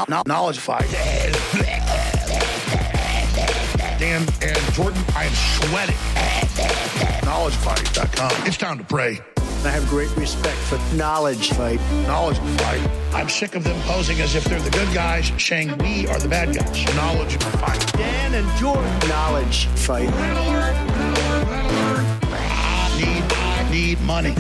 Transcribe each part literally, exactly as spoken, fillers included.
Knowledge Fight. Dan and Jordan, I am sweating. knowledge fight dot com. It's time to pray. I have great respect for Knowledge Fight. Knowledge Fight. I'm sick of them posing as if they're the good guys, saying we are the bad guys. Knowledge Fight. Dan and Jordan. Knowledge Fight. Red alert. Red alert. Need, I need money.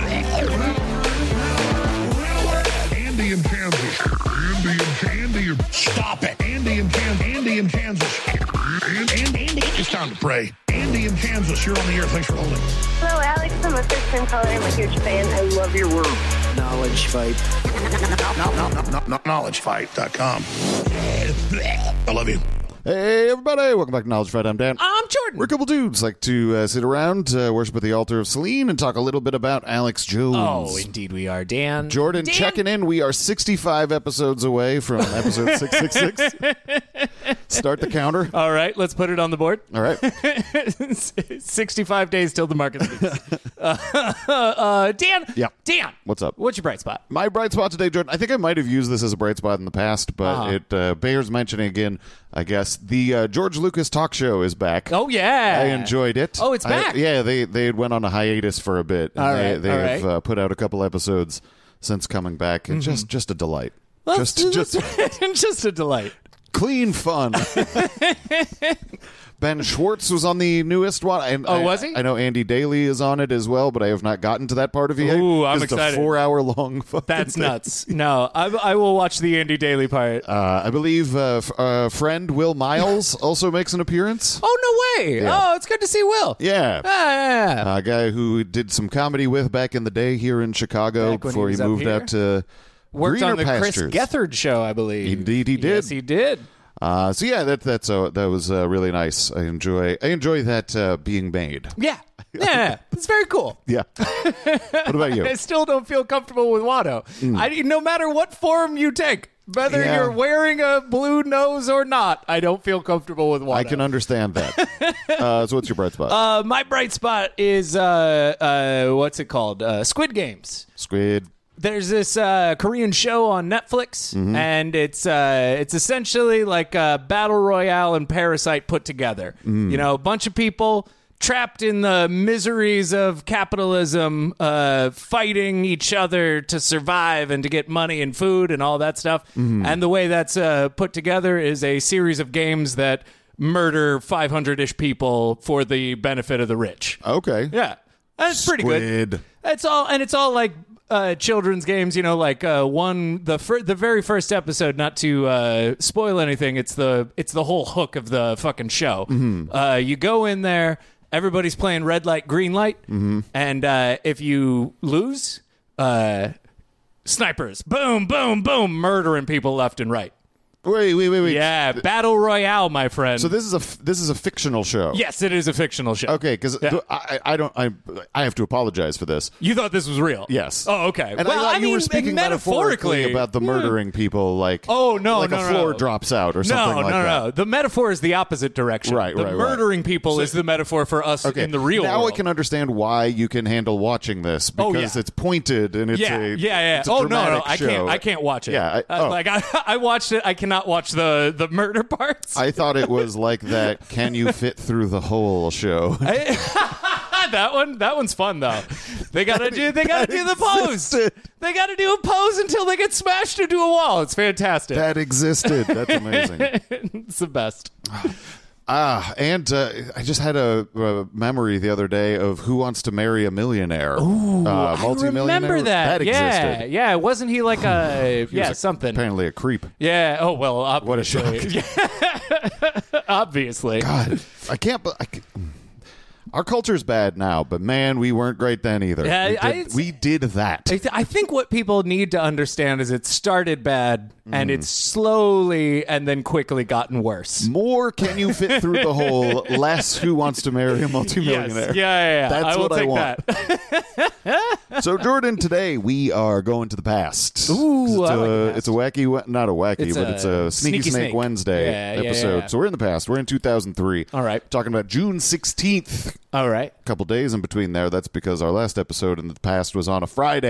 Andy in Kansas. Andy in Andy. Stop it. Andy in Kansas. Andy in Kansas. Andy, Andy. It's time to pray. Andy in Kansas, you're on the air. Thanks for holding. Hello, Alex. I'm a first-time caller. I'm a huge fan. I love your work. Knowledge Fight. knowledge fight dot com. I love you. Hey, everybody. Welcome back to Knowledge Fight. I'm Dan. I'm Jordan. We're a couple dudes like to uh, sit around, uh, worship at the altar of Celine, and talk a little bit about Alex Jones. Oh, indeed we are, Dan. Jordan Dan. checking in. We are sixty-five episodes away from episode six six six. Start the counter. All right, let's put it on the board. All right. sixty-five days till the market speaks. uh, uh, Dan. Yeah. Dan. What's up? What's your bright spot? My bright spot today, Jordan, I think I might have used this as a bright spot in the past, but Uh-huh. it uh, bears mentioning again, I guess. The uh, George Lucas talk show is back. Oh, yeah. I enjoyed it. Oh, it's I- back. yeah, they they went on a hiatus for a bit. And All they right, they all have right. uh, put out a couple episodes since coming back, and just just a delight. Well, just it's- just it's just a delight. clean fun. Ben Schwartz was on the newest one. And Oh, I, was he? I know Andy Daly is on it as well, but I have not gotten to that part of it yet. Ooh, I'm 'cause excited. It's a four-hour-long fucking That's thing. nuts. No, I, I will watch the Andy Daly part. Uh, I believe uh, f- uh, friend Will Miles also makes an appearance. Oh, no way. Yeah. Oh, it's good to see Will. Yeah. Ah, yeah, yeah. A guy who did some comedy with back in the day here in Chicago Back when before he he, was up moved here? out to Worked greener on the pastures. Chris Gethard show, I believe. Indeed he did. Yes, he did. Uh, so yeah, that that's uh, that was uh, really nice. I enjoy I enjoy that uh, being made. Yeah. Yeah. It's very cool. Yeah. What about you? I still don't feel comfortable with Watto. I, no matter what form you take, whether Yeah. you're wearing a blue nose or not, I don't feel comfortable with Watto. I can understand that. uh, so what's your bright spot? Uh, my bright spot is, uh, uh, what's it called? Uh, Squid Games. Squid. There's this uh, Korean show on Netflix, and it's uh, it's essentially like a battle royale and Parasite put together. You know, a bunch of people trapped in the miseries of capitalism, uh, fighting each other to survive and to get money and food and all that stuff. And the way that's uh, put together is a series of games that murder five hundred-ish people for the benefit of the rich. Okay. Yeah, that's pretty good. Squid. It's all, and it's all like uh, children's games. You know, like uh, one the fir- the very first episode. Not to uh, spoil anything, it's the it's the whole hook of the fucking show. Uh, you go in there, everybody's playing red light, green light, and uh, if you lose, uh, snipers, boom, boom, boom, murdering people left and right. Wait, wait, wait, wait. Yeah, battle royale, my friend. So this is a f- this is a fictional show. yes, it is a fictional show. Okay, because Yeah. I, I don't I I have to apologize for this. You thought this was real? Yes. Oh, okay. And well, I thought you mean, were speaking metaphorically metaphorically about the yeah. murdering people, like Oh, no, like no, a no, floor no. drops out or something No, like no, that. no. The metaphor is the opposite direction. Right, the right, right. murdering people is the metaphor for us Okay, in the real now world. I can understand why you can handle watching this Oh, because yeah. it's pointed and it's yeah, a yeah, yeah. It's a Oh no, no, dramatic I show. can't. I can't watch it. Yeah, I- Uh, oh. like I, I watched it. I cannot watch the the murder parts. I thought it was like that. Can you fit through the hole show? that one, that one's fun though. They gotta do. They gotta do the pose. existed. They gotta do a pose until they get smashed into a wall. It's fantastic. That existed. That's amazing. It's the best. Ah, and uh, I just had a, a memory the other day of Who Wants to Marry a Millionaire. Ooh, uh, I multi-millionaire. remember that. That yeah, existed. yeah. Wasn't he like a He was yeah a- something? Apparently a creep. Yeah. Oh well. What a Obviously. shock. Obviously. God, I can't. be- I, can't- our culture's bad now, but man, we weren't great then either. Yeah, we, I- did, we did that. I, th- I think what people need to understand is it started bad and Mm. it's slowly and then quickly gotten worse. More can you fit through the hole, less Who Wants to Marry a Yes. Multimillionaire. Yeah, yeah, yeah. That's I will what I take want. that. So, Jordan, today we are going to the past. Ooh, it's, I a, like the past. it's a wacky, we- not a wacky, It's but a it's a Sneaky, Sneaky Snake Snake. Wednesday Yeah, yeah, episode. yeah. So we're in the past. We're in two thousand three. All right. Talking about June sixteenth. All right. A couple days in between there. That's because our last episode in the past was on a Friday,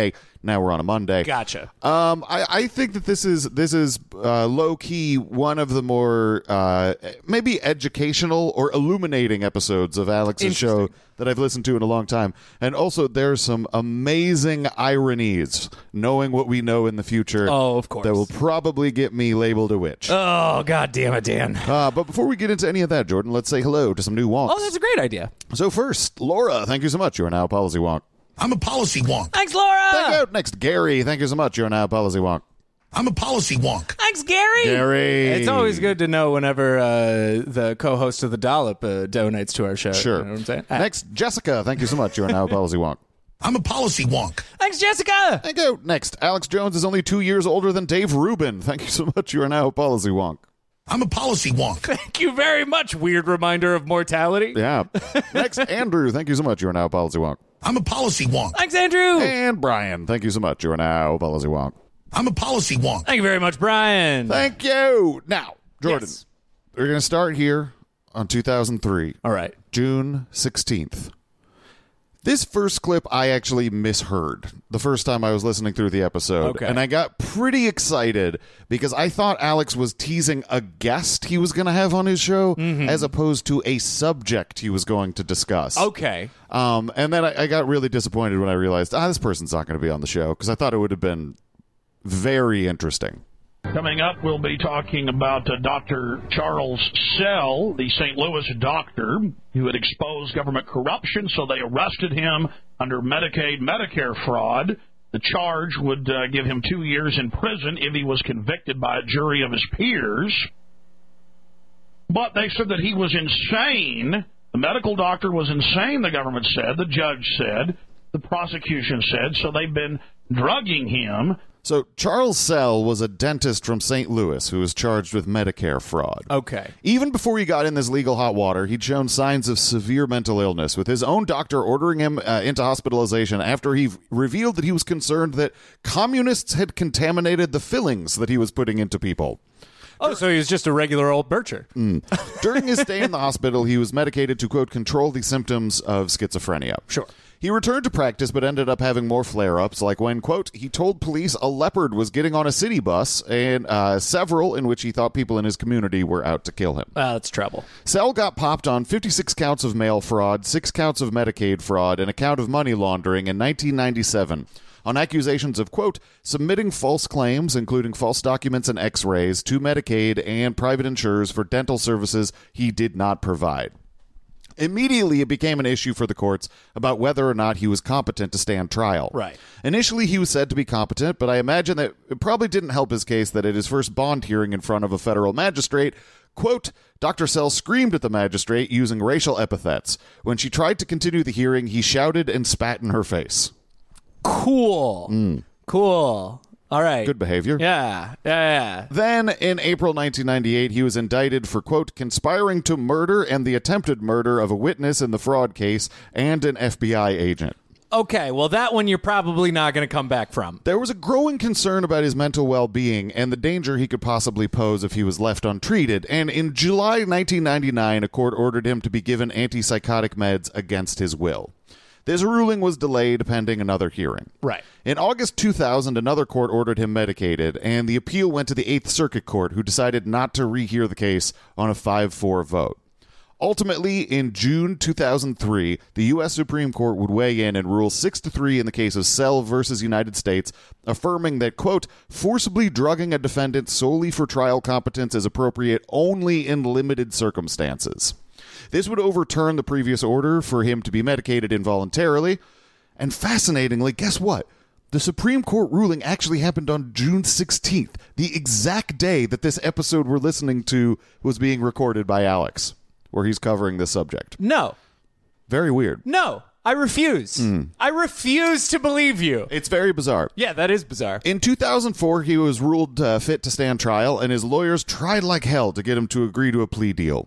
Now we're on a Monday. Gotcha. Um, I, I think that this is this is uh, low key one of the more uh, maybe educational or illuminating episodes of Alex's show that I've listened to in a long time. And also, there's some amazing ironies, knowing what we know in the future. Oh, of course. That will probably get me labeled a witch. Oh, God damn it, Dan. Uh, but before we get into any of that, Jordan, let's say hello to some new wonks. Oh, that's a great idea. So first, Laura, thank you so much. You are now a policy wonk. I'm a policy wonk. Thanks, Laura. Thank you. Next, Gary, thank you so much. You are now a policy wonk. I'm a policy wonk. Thanks, Gary. Gary. It's always good to know whenever uh, the co-host of the Dollop uh, donates to our show. Sure. You know what I'm saying? Ah. Next, Jessica, thank you so much. You are now a policy wonk. I'm a policy wonk. Thanks, Jessica. Thank you. Next, Alex Jones is only two years older than Dave Rubin. Thank you so much. You are now a policy wonk. I'm a policy wonk. Thank you very much, weird reminder of mortality. Yeah. Next, Andrew, thank you so much. You are now a policy wonk. I'm a policy wonk. Thanks, Andrew. And Brian, thank you so much. You are now a policy wonk. I'm a policy wonk. Thank you very much, Brian. Thank you. Now, Jordan, Yes. we're going to start here on two thousand three. All right. June sixteenth. This first clip I actually misheard the first time I was listening through the episode. Okay. And I got pretty excited because I thought Alex was teasing a guest he was going to have on his show as opposed to a subject he was going to discuss. Okay. Um, and then I, I got really disappointed when I realized, ah, this person's not going to be on the show because I thought it would have been very interesting. Coming up, we'll be talking about uh, Doctor Charles Sell, the Saint Louis doctor who had exposed government corruption, so they arrested him under Medicaid Medicare fraud. The charge would uh, give him two years in prison if he was convicted by a jury of his peers. But they said that he was insane. The medical doctor was insane, the government said. The judge said. The prosecution said. So they've been drugging him. So Charles Sell was a dentist from Saint Louis who was charged with Medicare fraud. Okay. Even before he got in this legal hot water, he'd shown signs of severe mental illness, with his own doctor ordering him uh, into hospitalization after he revealed that he was concerned that communists had contaminated the fillings that he was putting into people. Oh, so he was just a regular old Bircher. Mm. During his stay in the hospital, he was medicated to, quote, control the symptoms of schizophrenia. Sure. He returned to practice but ended up having more flare-ups, like when, quote, he told police a leopard was getting on a city bus, and uh, several in which he thought people in his community were out to kill him. Uh, that's trouble. Sell got popped on fifty-six counts of mail fraud, six counts of Medicaid fraud, and a count of money laundering in nineteen ninety-seven. On accusations of, quote, submitting false claims, including false documents and x-rays, to Medicaid and private insurers for dental services he did not provide. Immediately, it became an issue for the courts about whether or not he was competent to stand trial. Right. Initially, he was said to be competent, but I imagine that it probably didn't help his case that at his first bond hearing in front of a federal magistrate, quote, Doctor Sell screamed at the magistrate using racial epithets. When she tried to continue the hearing, he shouted and spat in her face. Cool. Mm. Cool. All right. Good behavior. Yeah. Yeah. Yeah. Then, in April nineteen ninety-eight, he was indicted for, quote, conspiring to murder and the attempted murder of a witness in the fraud case and an F B I agent. Okay, well, that one you're probably not going to come back from. There was a growing concern about his mental well-being and the danger he could possibly pose if he was left untreated, and in July nineteen ninety-nine, a court ordered him to be given antipsychotic meds against his will. This ruling was delayed pending another hearing. Right. In August two thousand, another court ordered him medicated, and the appeal went to the Eighth Circuit Court, who decided not to rehear the case on a five four vote. Ultimately, in June two thousand three, the U S Supreme Court would weigh in and rule six to three in the case of Sell versus United States, affirming that, quote, forcibly drugging a defendant solely for trial competence is appropriate only in limited circumstances. This would overturn the previous order for him to be medicated involuntarily. And fascinatingly, guess what? The Supreme Court ruling actually happened on June sixteenth, the exact day that this episode we're listening to was being recorded by Alex, where he's covering this subject. No. Very weird. No. I refuse. Mm. I refuse to believe you. It's very bizarre. Yeah, that is bizarre. In two thousand four, he was ruled uh, fit to stand trial, and his lawyers tried like hell to get him to agree to a plea deal.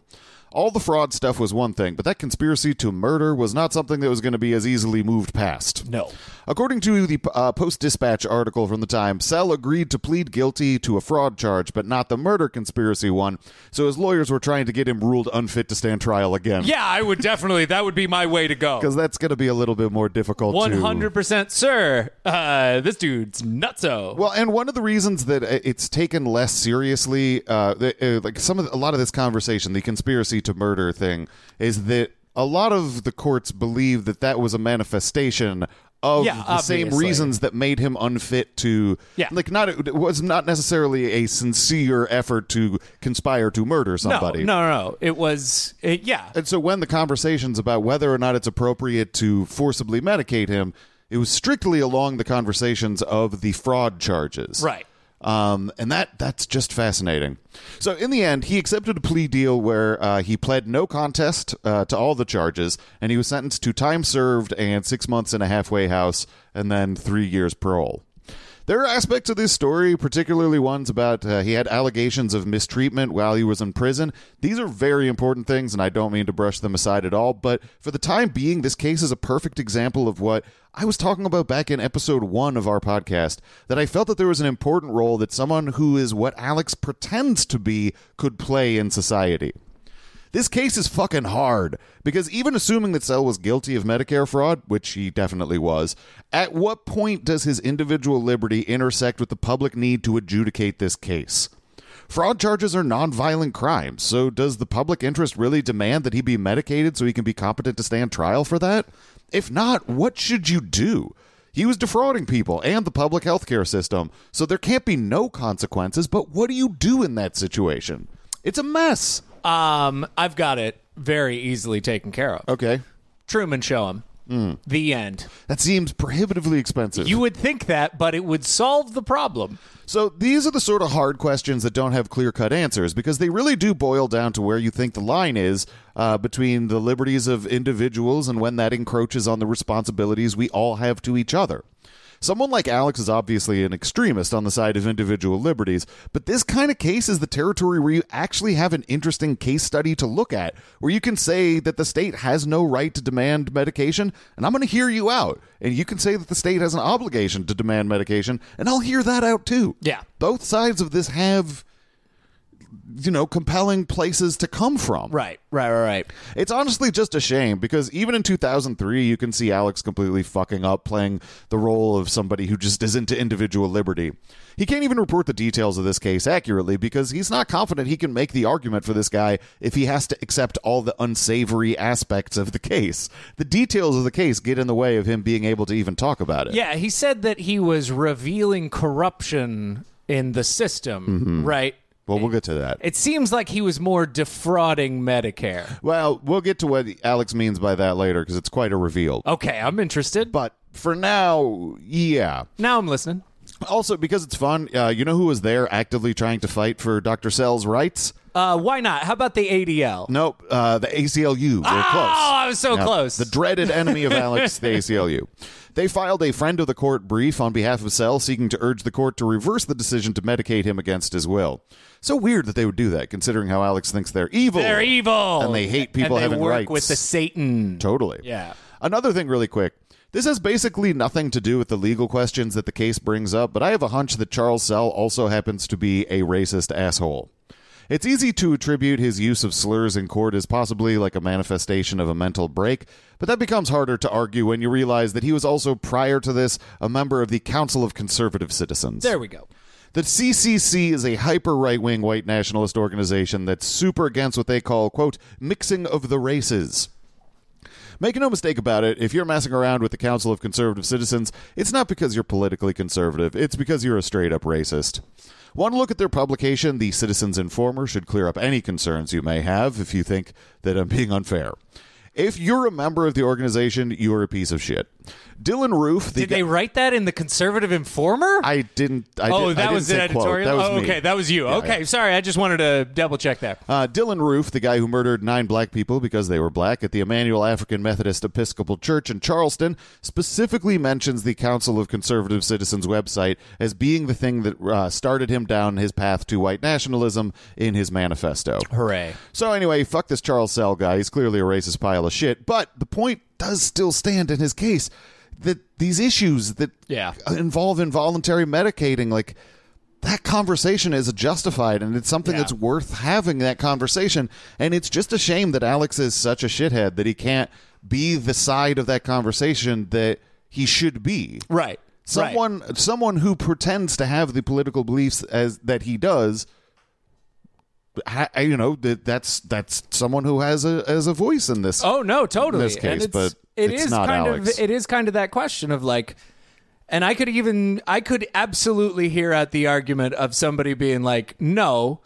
All the fraud stuff was one thing, but that conspiracy to murder was not something that was going to be as easily moved past. No. According to the uh, Post-Dispatch article from the time, Sell agreed to plead guilty to a fraud charge, but not the murder conspiracy one, so his lawyers were trying to get him ruled unfit to stand trial again. Yeah, I would definitely, that would be my way to go. Because that's going to be a little bit more difficult one hundred percent, to... sir. Uh, this dude's nutso. Well, and one of the reasons that it's taken less seriously, uh, the, uh, like some of the, a lot of this conversation, the conspiracy to murder thing, is that a lot of the courts believe that that was a manifestation of yeah, the obviously. same reasons that made him unfit to, yeah. like, not it was not necessarily a sincere effort to conspire to murder somebody. No, no, no. It was, it, yeah. And so when the conversations about whether or not it's appropriate to forcibly medicate him, it was strictly along the conversations of the fraud charges. Right. Um, and that that's just fascinating. So in the end, he accepted a plea deal where uh, he pled no contest uh, to all the charges, and he was sentenced to time served and six months in a halfway house, and then three years parole. There are aspects of this story, particularly ones about uh, he had allegations of mistreatment while he was in prison. These are very important things, and I don't mean to brush them aside at all, but for the time being, this case is a perfect example of what I was talking about back in episode one of our podcast, that I felt that there was an important role that someone who is what Alex pretends to be could play in society. This case is fucking hard, because even assuming that Sell was guilty of Medicare fraud, which he definitely was, at what point does his individual liberty intersect with the public need to adjudicate this case? Fraud charges are nonviolent crimes, so does the public interest really demand that he be medicated so he can be competent to stand trial for that? If not, what should you do? He was defrauding people and the public healthcare system, so there can't be no consequences, but what do you do in that situation? It's a mess. Um, I've got it very easily taken care of. Okay. Truman Show him. Mm. The end. That seems prohibitively expensive. You would think that, but it would solve the problem. So these are the sort of hard questions that don't have clear-cut answers, because they really do boil down to where you think the line is uh, between the liberties of individuals and when that encroaches on the responsibilities we all have to each other. Someone like Alex is obviously an extremist on the side of individual liberties, but this kind of case is the territory where you actually have an interesting case study to look at, where you can say that the state has no right to demand medication, and I'm going to hear you out. And you can say that the state has an obligation to demand medication, and I'll hear that out too. Yeah. Both sides of this have, you know, compelling places to come from. Right, right, right, right. It's honestly just a shame, because even in two thousand three, you can see Alex completely fucking up, playing the role of somebody who just is into individual liberty. He can't even report the details of this case accurately, because he's not confident he can make the argument for this guy if he has to accept all the unsavory aspects of the case. The details of the case get in the way of him being able to even talk about it. Yeah, he said that he was revealing corruption in the system, Mm-hmm. right? Well, we'll get to that. It seems like he was more defrauding Medicare. Well, we'll get to what Alex means by that later, because it's quite a reveal. Okay, I'm interested. But for now, yeah. Now I'm listening. Also, because it's fun, uh, you know who was there actively trying to fight for Doctor Sell's rights? Uh, why not? How about the A D L? Nope, uh, the A C L U. They're oh, close. I was so Now, close. The dreaded enemy of Alex, the A C L U. They filed a friend of the court brief on behalf of Sell, seeking to urge the court to reverse the decision to medicate him against his will. So weird that they would do that, considering how Alex thinks they're evil. They're evil. And they hate people and they having work rights. with the Satan. Totally. Yeah. Another thing really quick. This has basically nothing to do with the legal questions that the case brings up, but I have a hunch that Charles Sell also happens to be a racist asshole. It's easy to attribute his use of slurs in court as possibly like a manifestation of a mental break, but that becomes harder to argue when you realize that he was also, prior to this, a member of the Council of Conservative Citizens. There we go. The C C C is a hyper-right-wing white nationalist organization that's super against what they call, quote, mixing of the races. Make no mistake about it, if you're messing around with the Council of Conservative Citizens, it's not because you're politically conservative, it's because you're a straight-up racist. One look at their publication, The Citizens Informer, should clear up any concerns you may have if you think that I'm being unfair. If you're a member of the organization, you are a piece of shit. Dylan Roof. The Did they guy, write that in the Conservative Informer? I didn't. I oh, did, that I was didn't an say quote. editorial? That was oh, me. okay. That was you. Yeah, okay. yeah. Sorry. I just wanted to double check there. Uh, Dylan Roof, the guy who murdered nine black people because they were black at the Emmanuel African Methodist Episcopal Church in Charleston, specifically mentions the Council of Conservative Citizens website as being the thing that uh, started him down his path to white nationalism in his manifesto. Hooray. So anyway, fuck this Charles Sell guy. He's clearly a racist pile of shit. But the point does still stand in his case that these issues that Yeah. involve involuntary medicating, like, that conversation is justified, and it's something Yeah. that's worth having that conversation. And it's just a shame that Alex is such a shithead that he can't be the side of that conversation that he should be. Right. Someone, right. someone who pretends to have the political beliefs as that he does. Ha, you know that that's that's someone who has a as a voice in this. Oh no, totally. In this case, and it's, but it it's is not kind Alex. of it is kind of that question of like, and I could even I could absolutely hear out the argument of somebody being like, no,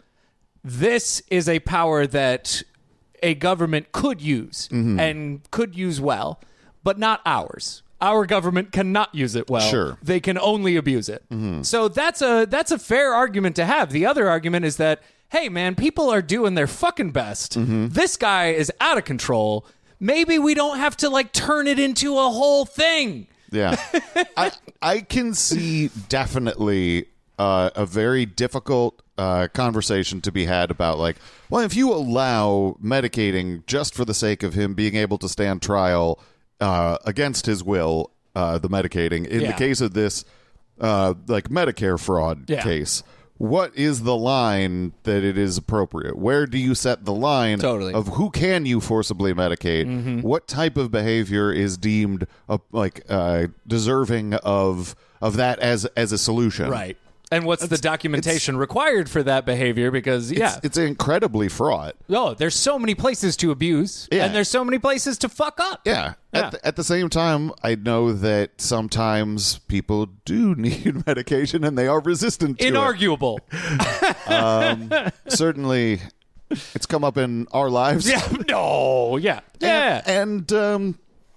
this is a power that a government could use Mm-hmm. and could use well, but not ours. Our government cannot use it well. Sure. They can only abuse it. Mm-hmm. So that's a that's a fair argument to have. The other argument is that, hey man, people are doing their fucking best. Mm-hmm. This guy is out of control. Maybe we don't have to like turn it into a whole thing. Yeah, I I can see definitely uh, a very difficult uh, conversation to be had about like, well, if you allow medicating just for the sake of him being able to stand trial uh, against his will, uh, the medicating in Yeah. the case of this uh, like Medicare fraud Yeah. case. What is the line that it is appropriate? Where do you set the line Totally. of who can you forcibly medicate? Mm-hmm. What type of behavior is deemed uh, like uh, deserving of of that as as a solution? Right. And what's the documentation required for that behavior? Because, yeah. It's, it's incredibly fraught. Oh, there's so many places to abuse, Yeah. and there's so many places to fuck up. Yeah. Yeah. At, the, at the same time, I know that sometimes people do need medication and they are resistant to Inarguable. it. Um, certainly, it's come up in our lives. Yeah. No. Yeah. Yeah. And, and um,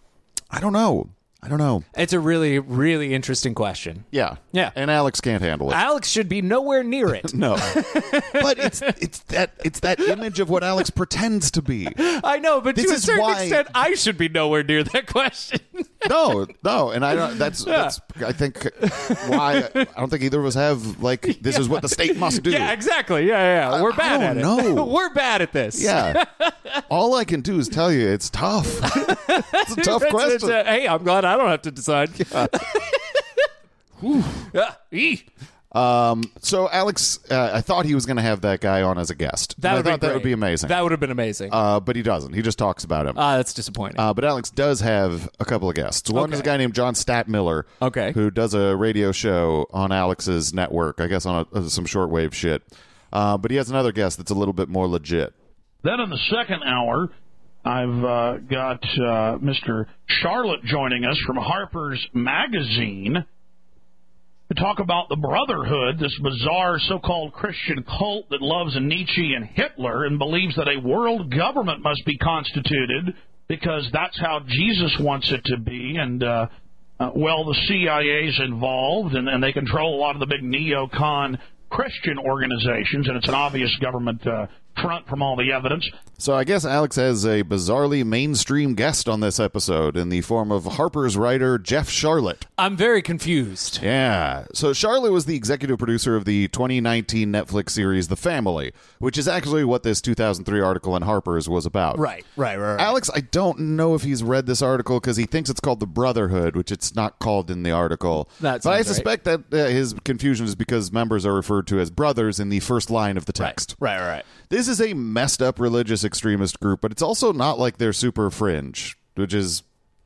I don't know. I don't know. It's a really, really interesting question. Yeah. Yeah. And Alex can't handle it. Alex should be nowhere near it. No. But it's it's that it's that image of what Alex pretends to be. I know, but This to a is certain why- extent, I should be nowhere near that question. No, no, and I don't. That's, that's I think why I don't think either of us have like this is what the state must do. Yeah, exactly. Yeah, yeah. yeah. We're I bad don't at it. know. We're bad at this. Yeah. All I can do is tell you it's tough. It's a tough It's- question. it's a- hey, I'm glad I don't have to decide. Ah, ee. Um, so Alex, uh, I thought he was going to have that guy on as a guest. That I would thought be that would great. be amazing. That would have been amazing. uh, but he doesn't. He just talks about him. Ah, that's disappointing. Uh, but Alex does have a couple of guests. One is a Okay. guy named John Statmiller, Okay. who does a radio show on Alex's network, I guess on a, uh, some shortwave shit. Uh, but he has another guest that's a little bit more legit. Then in the second hour, I've uh, got uh, Mister Charlotte joining us from Harper's Magazine to talk about the Brotherhood, this bizarre so-called Christian cult that loves Nietzsche and Hitler and believes that a world government must be constituted because that's how Jesus wants it to be. And, uh, uh, well, the C I A's involved, and, and they control a lot of the big neocon Christian organizations, and it's an obvious government uh, front from all the evidence. So I guess Alex has a bizarrely mainstream guest on this episode in the form of Harper's writer Jeff Charlotte. I'm very confused. Yeah. So Charlotte was the executive producer of the twenty nineteen Netflix series The Family, which is actually what this two thousand three article in Harper's was about. Right, right, right. right. Alex, I don't know if he's read this article because he thinks it's called The Brotherhood, which it's not called in the article. That but I sounds right. suspect that uh, his confusion is because members are referred to as brothers in the first line of the text. Right, right, right. This is a messed up religious extremist group, but it's also not like they're super fringe, which is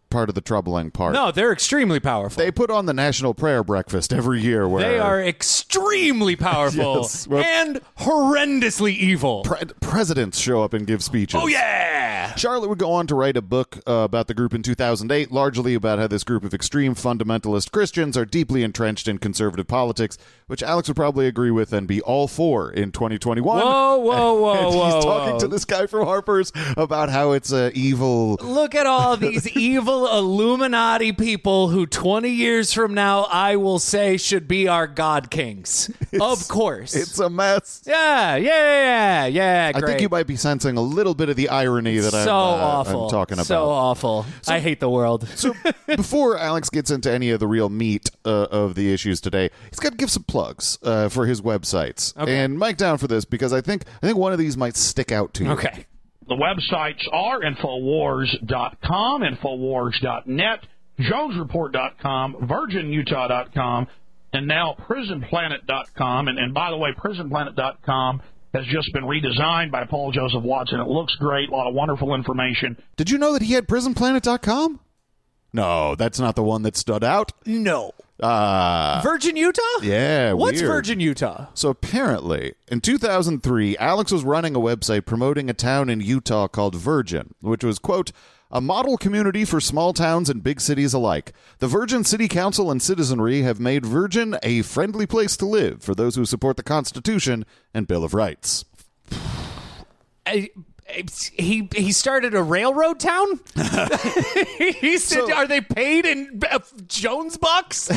part of the troubling part. No, they're extremely powerful. They put on the National Prayer Breakfast every year where They are extremely powerful Yes. Well- and horrendously evil. pre- presidents show up and give speeches. Oh, yeah! Charlotte would go on to write a book uh, about the group in two thousand eight, largely about how this group of extreme fundamentalist Christians are deeply entrenched in conservative politics, which Alex would probably agree with and be all for in twenty twenty-one. Whoa, whoa, whoa, and whoa, he's talking whoa. to this guy from Harper's about how it's uh, evil. Look at all these evil Illuminati people who twenty years from now I will say should be our God Kings. Of course. It's a mess. yeah, yeah, yeah, yeah. I Great. think you might be sensing a little bit of the irony that so I'm, uh, awful. I'm talking about. So awful. I hate the world. So before Alex gets into any of the real meat uh, of the issues today, he's got to give some plugs uh, for his websites. Okay. And Mike down for this because I think I think one of these might stick out to you. Okay. The websites are Infowars dot com, Infowars dot net, Jones Report dot com, Virgin Utah dot com, and now Prison Planet dot com. And, and by the way, Prison Planet dot com has just been redesigned by Paul Joseph Watson. It looks great, a lot of wonderful information. Did you know that he had Prison Planet dot com? No, that's not the one that stood out. No. Uh, Virgin Utah? yeah, What's weird. Virgin Utah? So apparently, in two thousand three, Alex was running a website promoting a town in Utah called Virgin, which was, quote, a model community for small towns and big cities alike. The Virgin City Council and citizenry have made Virgin a friendly place to live for those who support the Constitution and Bill of Rights. I, he he started a railroad town? He said, So- are they paid in uh, Jones bucks?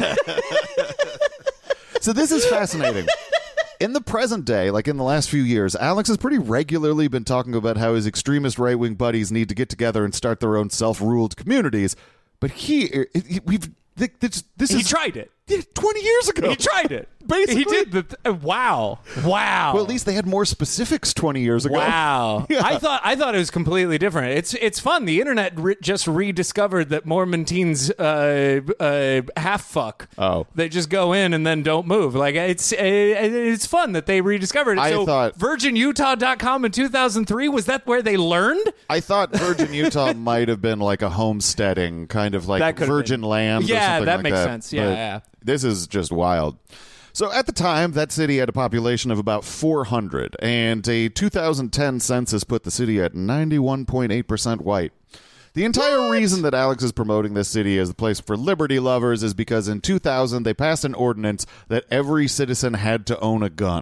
So this is fascinating. In the present day, like in the last few years, Alex has pretty regularly been talking about how his extremist right-wing buddies need to get together and start their own self-ruled communities. But he, he we've this, this He is tried it. Yeah, twenty years ago. He tried it. Basically. He did. The th- uh, wow. Wow. Well, at least they had more specifics twenty years ago. Wow. Yeah. I thought I thought it was completely different. It's it's fun. The internet re- just rediscovered that Mormon teens uh, uh, half fuck. Oh. They just go in and then don't move. Like it's uh, it's fun that they rediscovered it. I so thought- Virgin Utah dot com in two thousand three, was that where they learned? I thought Virgin Utah might have been like a homesteading, kind of like That could've Virgin been. land or Yeah, something that like makes that. sense. Yeah, But yeah. This is just wild. So at the time, that city had a population of about four hundred, and a two thousand ten census put the city at ninety-one point eight percent white. The entire reason that Alex is promoting this city as the place for liberty lovers is because in two thousand they passed an ordinance that every citizen had to own a gun.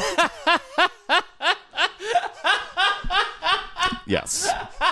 Yes.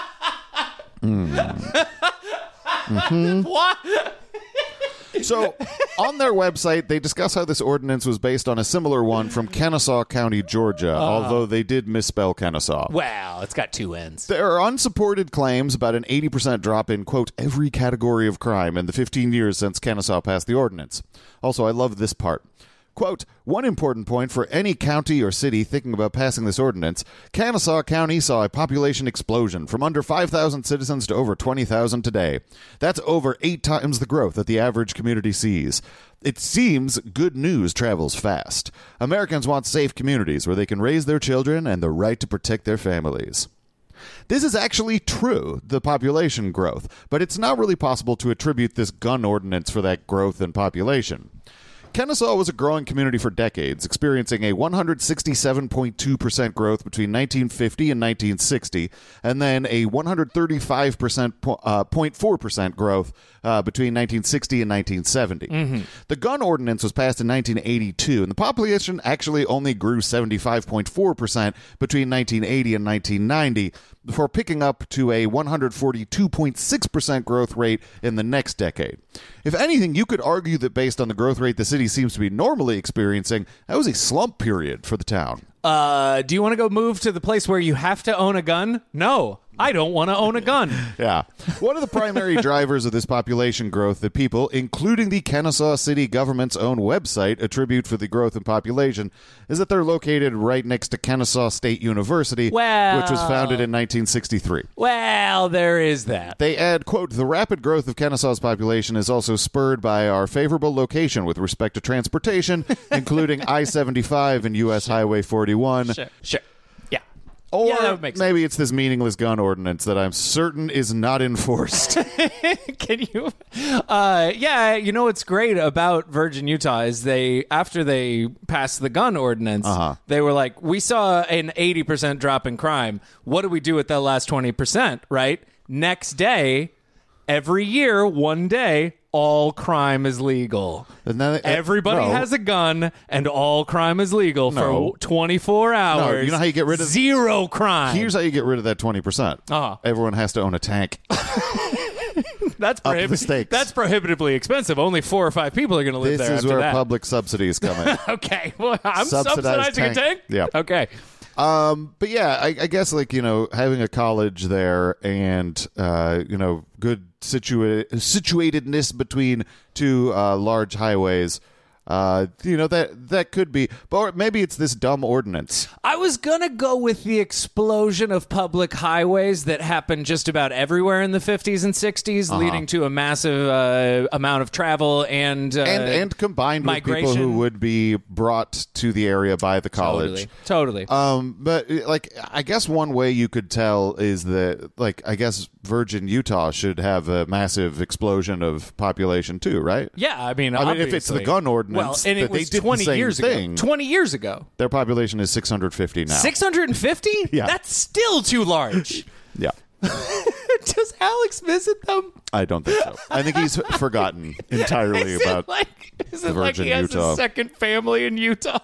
What? So, on their website, they discuss how this ordinance was based on a similar one from Kennesaw County, Georgia, although they did misspell Kennesaw. Wow, it's got two ends. There are unsupported claims about an eighty percent drop in, quote, every category of crime in the fifteen years since Kennesaw passed the ordinance. Also, I love this part. Quote, one important point for any county or city thinking about passing this ordinance, Kennesaw County saw a population explosion from under five thousand citizens to over twenty thousand today. That's over eight times the growth that the average community sees. It seems good news travels fast. Americans want safe communities where they can raise their children and the right to protect their families. This is actually true, the population growth, but it's not really possible to attribute this gun ordinance for that growth in population. Kennesaw was a growing community for decades, experiencing a one hundred sixty-seven point two percent growth between nineteen fifty and nineteen sixty, and then a one hundred thirty-five point four percent growth uh, between nineteen sixty and nineteen seventy. Mm-hmm. The gun ordinance was passed in nineteen eighty-two, and the population actually only grew seventy-five point four percent between nineteen eighty and nineteen ninety, before picking up to a one hundred forty-two point six percent growth rate in the next decade. If anything, you could argue that based on the growth rate the city seems to be normally experiencing, that was a slump period for the town. Uh, do you want to go move to the place where you have to own a gun? No, I don't want to own a gun. Yeah. One of the primary drivers of this population growth that people, including the Kennesaw City government's own website, attribute for the growth in population is that they're located right next to Kennesaw State University, Well- which was founded in nineteen sixty-three. Well, there is that. They add, quote, the rapid growth of Kennesaw's population is also spurred by our favorable location with respect to transportation, including I seventy-five and U S Highway forty-one. Sure, sure. Yeah. Or Yeah, that would make sense. maybe it's this meaningless gun ordinance that I'm certain is not enforced. Can you? Uh, yeah, you know what's great about Virgin Utah is they, after they passed the gun ordinance, Uh-huh. they were like, we saw an eighty percent drop in crime. What do we do with that last twenty percent, right? Next day, every year, one day, all crime is legal. And then it- Everybody no. has a gun, and all crime is legal No. for twenty-four hours. you know how you get rid of- zero crime? Here's how you get rid of that twenty percent. Uh-huh. Everyone has to own a tank. That's Up the prohibi- stakes. That's prohibitively expensive. Only four or five people are going to live This there is after where that. public subsidies come in. Okay, well, I'm Subsidized subsidizing tank. a tank. Yeah. Okay. Um, but yeah, I, I guess like, you know, having a college there and, uh, you know, good situa- situatedness between two uh, large highways, uh, you know, that that could be, but maybe it's this dumb ordinance. I was gonna go with the explosion of public highways that happened just about everywhere in the fifties and sixties, Uh-huh. leading to a massive uh, amount of travel and uh, And and combined with people migration. who would be brought to the area by the college. Totally. totally. Um, but like, I guess one way you could tell is that, like, I guess Virgin Utah should have a massive explosion of population too, right? yeah, I mean, I mean, if it's the obviously. gun ordinance well, and that it they was did the twenty same years thing. ago. Twenty years ago. Their population is six hundred fifty now. Six hundred and fifty? Yeah. That's still too large. Yeah. Does Alex visit them? I don't think so. I think he's forgotten entirely Is about. it like, is it the like Virgin he has Utah. a second family in Utah?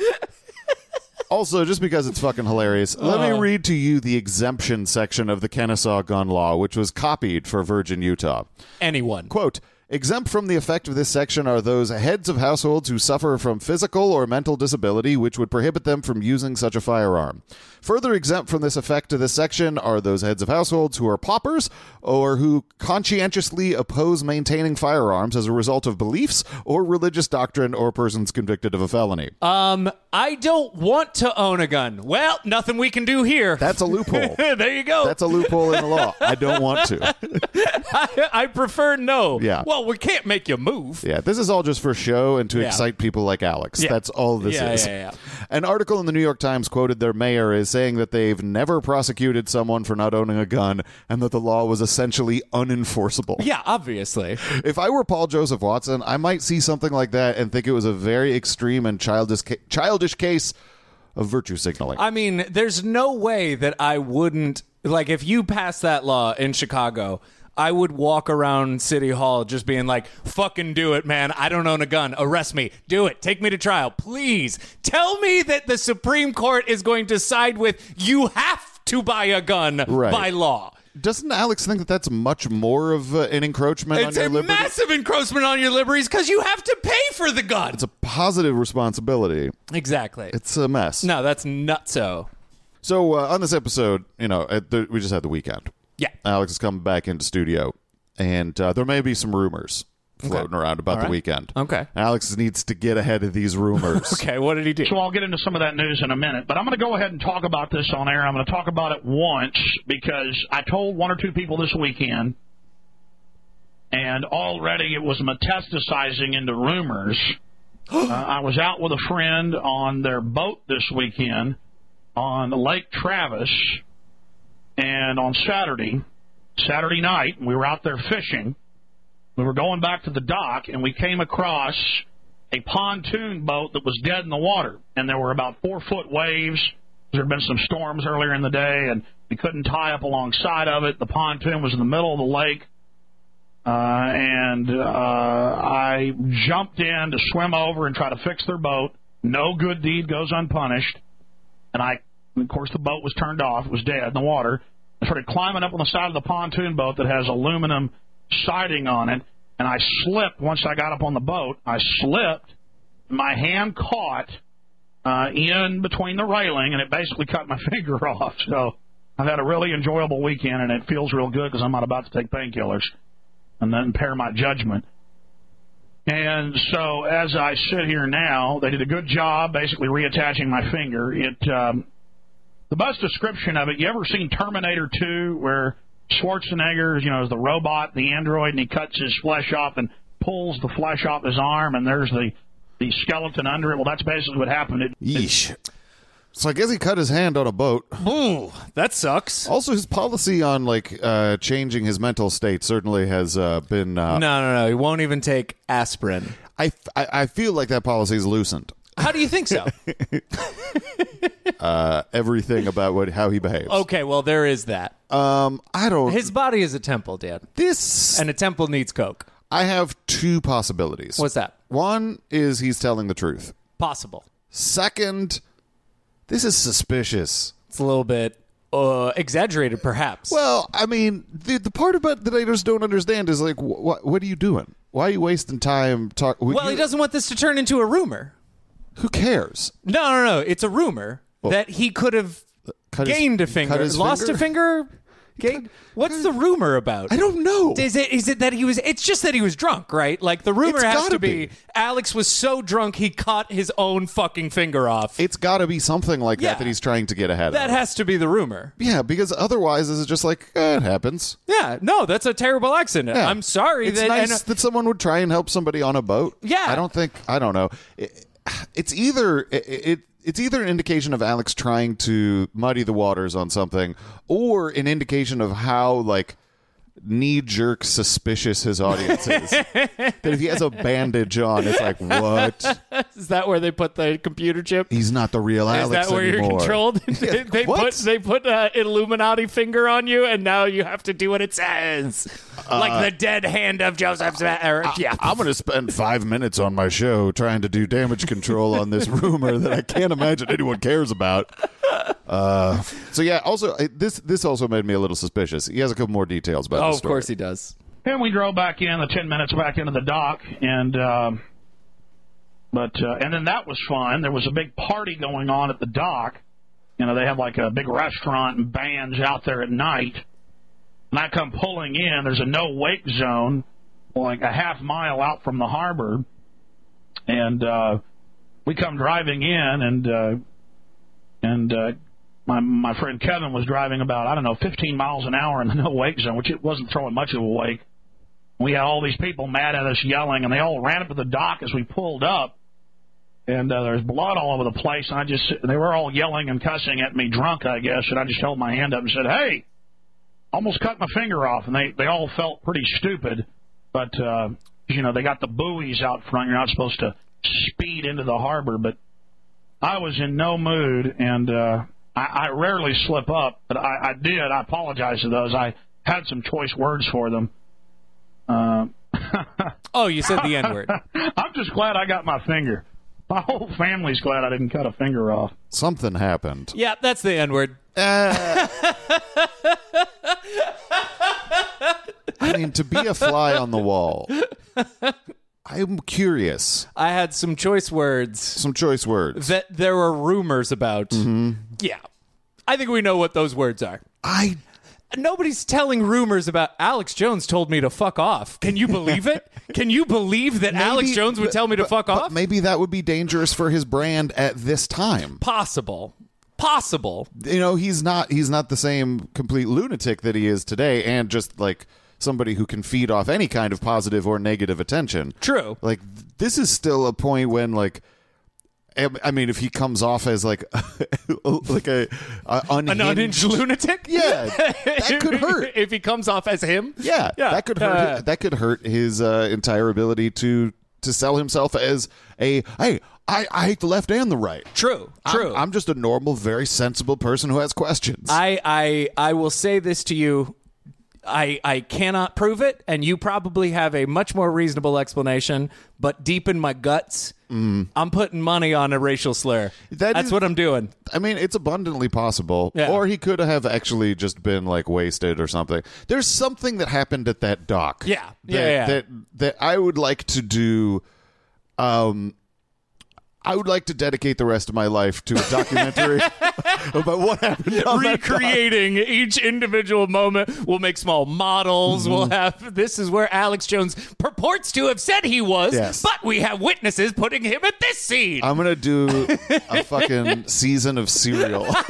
Also, just because it's fucking hilarious, let Uh. me read to you the exemption section of the Kennesaw gun law, which was copied for Virgin Utah. Anyone. Quote, exempt from the effect of this section are those heads of households who suffer from physical or mental disability which would prohibit them from using such a firearm. Further exempt from this effect to this section are those heads of households who are paupers or who conscientiously oppose maintaining firearms as a result of beliefs or religious doctrine or persons convicted of a felony. Um, I don't want to own a gun. Well, nothing we can do here. That's a loophole. There you go. That's a loophole in the law. I don't want to. I, I prefer no. Yeah. Well, we can't make you move. Yeah, this is all just for show and to Yeah. excite people like Alex. Yeah. That's all this Yeah, is. yeah, yeah. An article in the New York Times quoted their mayor as saying that they've never prosecuted someone for not owning a gun and that the law was essentially unenforceable. Yeah, obviously. If I were Paul Joseph Watson, I might see something like that and think it was a very extreme and childish ca- childish case of virtue signaling. I mean, there's no way that I wouldn't, like, if you passed that law in Chicago, I would walk around City Hall just being like, fucking do it, man. I don't own a gun. Arrest me. Do it. Take me to trial. Please. Tell me that the Supreme Court is going to side with you have to buy a gun Right. by law. Doesn't Alex think that that's much more of uh, an encroachment It's on a your liberty? massive encroachment on your liberties because you have to pay for the gun. It's a positive responsibility. Exactly. It's a mess. No, that's nutso. So uh, on this episode, you know, at the, we just had the weekend. Yeah. Alex is coming back into studio, and uh, there may be some rumors floating around about All the right. weekend. Okay. Alex needs to get ahead of these rumors. Okay, what did he do? So I'll get into some of that news in a minute, but I'm going to go ahead and talk about this on air. I'm going to talk about it once because I told one or two people this weekend, and already it was metastasizing into rumors. uh, I was out with a friend on their boat this weekend on Lake Travis, and on Saturday, Saturday night, we were out there fishing. We were going back to the dock, and we came across a pontoon boat that was dead in the water, and there were about four-foot waves. There had been some storms earlier in the day, and we couldn't tie up alongside of it. The pontoon was in the middle of the lake, uh, and uh, I jumped in to swim over and try to fix their boat. No good deed goes unpunished, and I, of course, the boat was turned off. It was dead in the water. I started climbing up on the side of the pontoon boat that has aluminum siding on it, and I slipped once I got up on the boat. I slipped. My hand caught uh, in between the railing, and it basically cut my finger off. So I've had a really enjoyable weekend, and it feels real good because I'm not about to take painkillers and then impair my judgment. And so as I sit here now, they did a good job basically reattaching my finger. It um, the best description of it, you ever seen Terminator two where Schwarzenegger, you know, is the robot, the android, and he cuts his flesh off and pulls the flesh off his arm, and there's the, the skeleton under it? Well, that's basically what happened. It, Yeesh. So I guess he cut his hand on a boat. Ooh, that sucks. Also, his policy on like uh, changing his mental state certainly has uh, been. Uh, No, no, no. He won't even take aspirin. I, I I feel like that policy is loosened. How do you think so? uh, everything about what how he behaves. Okay, well, there is that. Um, I don't. His body is a temple, Dad. This And a temple needs coke. I have two possibilities. What's that? One is he's telling the truth. Possible. Second, this is suspicious. It's a little bit uh, exaggerated, perhaps. Well, I mean, the the part about it that I just don't understand is like, what what are you doing? Why are you wasting time talking? well, he doesn't want this to turn into a rumor. Who cares? No, no, no. It's a rumor Well, that he could have cut his- gained a cut finger, his lost finger? a finger. Gained? What's the rumor about? I don't know. Is it is it that he was? It's just that he was drunk, right? Like the rumor It's has gotta to be, be. Alex was so drunk he cut his own fucking finger off. It's got to be something like Yeah. that that he's trying to get ahead that of. has to be the rumor. Yeah, because otherwise, this is just like eh, it happens. Yeah, no, that's a terrible accident. Yeah. I'm sorry. It's that, nice and, that someone would try and help somebody on a boat. Yeah. I don't think I don't know. It, it's either it, it it's either an indication of Alex trying to muddy the waters on something, or an indication of how like knee-jerk suspicious his audience is. That if he has a bandage on, it's like, what? is that where they put the computer chip? He's not the real Is Alex that where anymore. you're controlled? they what? put they put an Illuminati finger on you, and now you have to do what it says, like the dead hand of Joseph Smith. Or, yeah, I'm going to spend five minutes on my show trying to do damage control on this rumor that I can't imagine anyone cares about. Uh, so yeah, also uh, this this also made me a little suspicious. He has a couple more details about. oh, the of story. course he does. And we drove back in the ten minutes back into the dock, and um, but uh, and then that was fun. There was a big party going on at the dock. You know, they have like a big restaurant and bands out there at night. And I come pulling in. There's a no wake zone, like a half mile out from the harbor, and uh, we come driving in, and uh, and uh, my my friend Kevin was driving about I don't know fifteen miles an hour in the no wake zone, which it wasn't throwing much of a wake. We had all these people mad at us yelling, and they all ran up to the dock as we pulled up. And uh, there's blood all over the place, and I just they were all yelling and cussing at me, drunk, I guess. And I just held my hand up and said, "Hey, almost cut my finger off." And they they all felt pretty stupid, but uh, you know they got the buoys out front. You're not supposed to speed into the harbor, but I was in no mood, and uh, I, I rarely slip up, but I, I did. I apologize to those. I had some choice words for them. Uh, Oh, you said the N word. I'm just glad I got my finger. My whole family's glad I didn't cut a finger off. Something happened. Yeah, that's the N word. Uh, I mean, to be a fly on the wall, I'm curious. I had some choice words Some choice words. that there were rumors about. Mm-hmm. Yeah, I think we know what those words are. I Nobody's telling rumors about Alex Jones told me to fuck off. Can you believe it? Can you believe that Alex maybe- Jones would but- tell me to but- fuck but off? Maybe that would be dangerous for his brand at this time. Possible. Possible. You know, he's not he's not the same complete lunatic that he is today, and just like somebody who can feed off any kind of positive or negative attention. True. Like this is still a point when like I mean, if he comes off as like like a, a unhinged, An unhinged lunatic? yeah, that could hurt. If he comes off as him? Yeah, Yeah. that could hurt. Uh, that could hurt his uh, entire ability to to sell himself as a hey. I, I hate the left and the right. True. I'm- True. I'm, just a normal, very sensible person who has questions. I, I I will say this to you. I I cannot prove it, and you probably have a much more reasonable explanation, but deep in my guts, I'm putting money on a racial slur. That That's is- what I'm doing. I mean, it's abundantly possible. Yeah. Or he could have actually just been like wasted or something. There's something that happened at that dock. Yeah. That, Yeah, yeah. That that I would like to do. Um, I would like to dedicate the rest of my life to a documentary about what happened on that dock. Recreating each individual moment. We'll make small models. We'll have this is where Alex Jones purports to have said he was, Yes. but we have witnesses putting him at this scene. I'm gonna do a fucking season of Serial on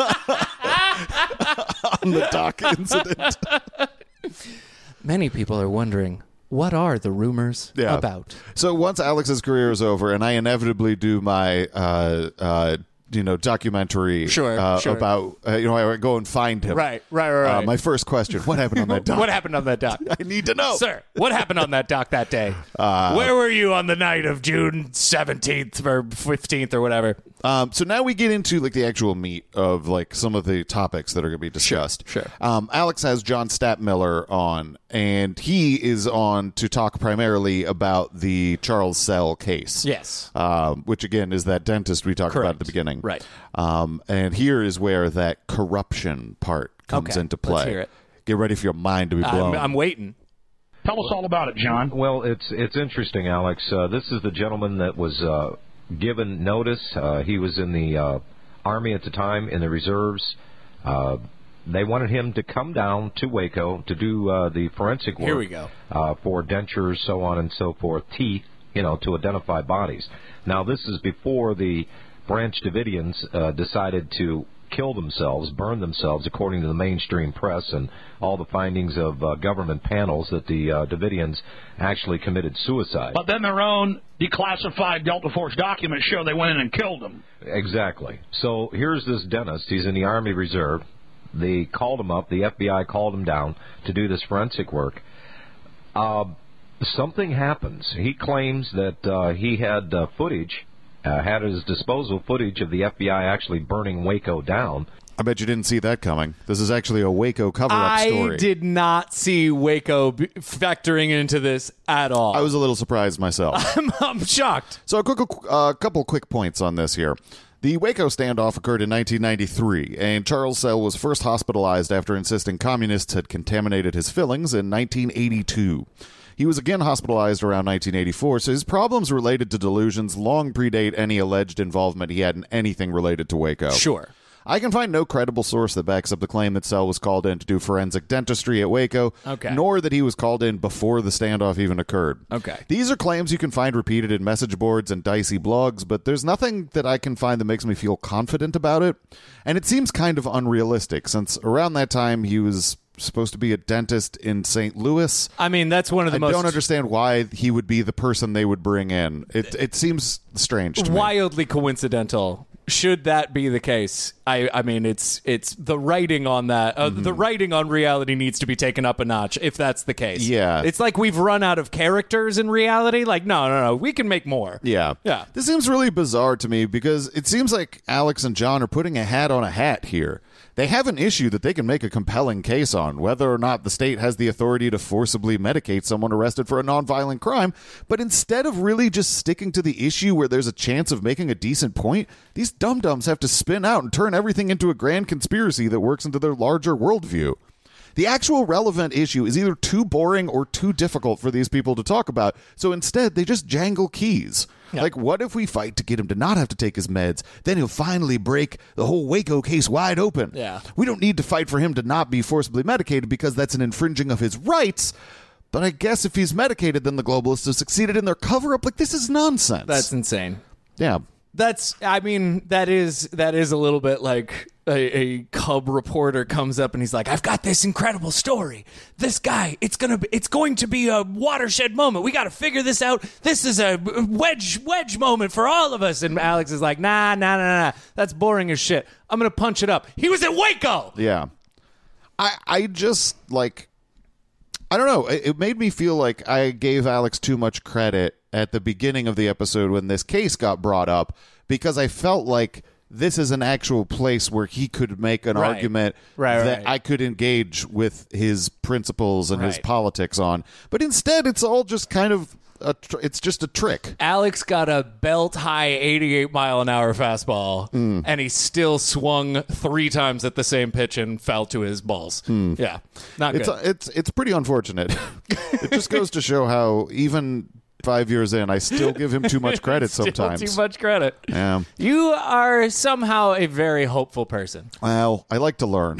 the dock incident. Many people are wondering, what are the rumors Yeah. about? So once Alex's career is over, and I inevitably do my uh, uh, you know, documentary Sure, uh, sure. about, uh, you know, I go and find him. Right, right, right. right. Uh, my first question, what happened on that dock? What happened on that dock? I need to know. Sir, what happened on that dock that day? Uh, Where were you on the night of June seventeenth or fifteenth or whatever? Um, so now we get into like the actual meat of like some of the topics that are going to be discussed. Sure, sure. Um, Alex has John Stadtmiller on, and he is on to talk primarily about the Charles Sell case. Yes. Um, which again is that dentist we talked Correct. about at the beginning. Right. Um, and here is where that corruption part comes Okay, into play. let's hear it. Get ready for your mind to be blown. I'm, I'm waiting. Tell us all about it, John. Well, it's it's interesting, Alex. Uh, this is the gentleman that was uh, given notice. Uh, he was in the uh, Army at the time, in the reserves. Uh, they wanted him to come down to Waco to do uh, the forensic work. Here we go. Uh, for dentures, so on and so forth, teeth, you know, to identify bodies. Now, this is before the Branch Davidians uh, decided to kill themselves, burn themselves, according to the mainstream press and all the findings of uh, government panels that the uh, Davidians actually committed suicide. But then their own declassified Delta Force documents show they went in and killed them. Exactly. So here's this dentist. He's in the Army Reserve. They called him up. The F B I called him down to do this forensic work. Uh, something happens. He claims that uh, he had uh, footage Uh, had at his disposal footage of the F B I actually burning Waco down. I bet you didn't see that coming. This is actually a Waco cover-up I story. did not see Waco b- factoring into this at all. I was a little surprised myself. I'm, I'm shocked. So a quick, uh, couple quick points on this here. The Waco standoff occurred in nineteen ninety-three, and Charles Sell was first hospitalized after insisting communists had contaminated his fillings in nineteen eighty-two. He was again hospitalized around nineteen eighty-four, so his problems related to delusions long predate any alleged involvement he had in anything related to Waco. Sure. I can find no credible source that backs up the claim that Sell was called in to do forensic dentistry at Waco, Okay. nor that he was called in before the standoff even occurred. Okay. These are claims you can find repeated in message boards and dicey blogs, but there's nothing that I can find that makes me feel confident about it. And it seems kind of unrealistic, since around that time he was supposed to be a dentist in Saint Louis. I mean, that's one of the I most don't understand why he would be the person they would bring in. It it seems strange to me. wildly coincidental. Should that be the case, I, I mean, it's it's the writing on that. Uh, Mm-hmm. The writing on reality needs to be taken up a notch if that's the case. Yeah. It's like we've run out of characters in reality. Like, no, no, no. We can make more. Yeah. Yeah. This seems really bizarre to me because it seems like Alex and John are putting a hat on a hat here. They have an issue that they can make a compelling case on, whether or not the state has the authority to forcibly medicate someone arrested for a nonviolent crime. But instead of really just sticking to the issue where there's a chance of making a decent point, these dum-dums have to spin out and turn everything into a grand conspiracy that works into their larger worldview. The actual relevant issue is either too boring or too difficult for these people to talk about, so instead they just jangle keys. Yeah. Like, what if we fight to get him to not have to take his meds? Then he'll finally break the whole Waco case wide open. Yeah. We don't need to fight for him to not be forcibly medicated because that's an infringing of his rights. But I guess if he's medicated, then the globalists have succeeded in their cover-up. Like, this is nonsense. That's insane. yeah. That's, I mean, that is that is a little bit like a, a cub reporter comes up and he's like, I've got this incredible story. This guy, it's gonna be, it's going to be a watershed moment. We got to figure this out. This is a wedge wedge moment for all of us. And Alex is like, nah, nah, nah, nah. That's boring as shit. I'm gonna punch it up. He was at Waco. Yeah. I I just, like, I don't know. It, it made me feel like I gave Alex too much credit at the beginning of the episode when this case got brought up, because I felt like this is an actual place where he could make an Right. argument Right, right, that right. I could engage with his principles and his Right. politics on. But instead, it's all just kind of a tr- it's just a trick. Alex got a belt high eighty-eight mile an hour fastball, and he still swung three times at the same pitch and fell to his balls. Yeah, not It's good. it's it's pretty unfortunate. It just goes to show how even five years in, I still give him too much credit Still sometimes. too much credit. Yeah. You are somehow a very hopeful person. Well, I like to learn.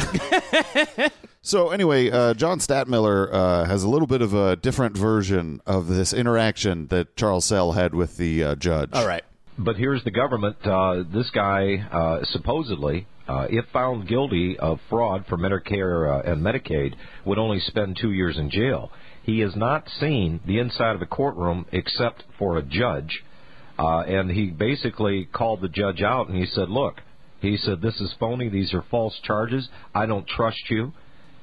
So anyway, uh, John Stadtmiller uh, has a little bit of a different version of this interaction that Charles Sell had with the uh, judge. All right. But here's the government. Uh, this guy, uh, supposedly, uh, if found guilty of fraud for Medicare uh, and Medicaid, would only spend two years in jail. He has not seen the inside of a courtroom except for a judge. Uh, and he basically called the judge out, and he said, look, he said, this is phony. These are false charges. I don't trust you.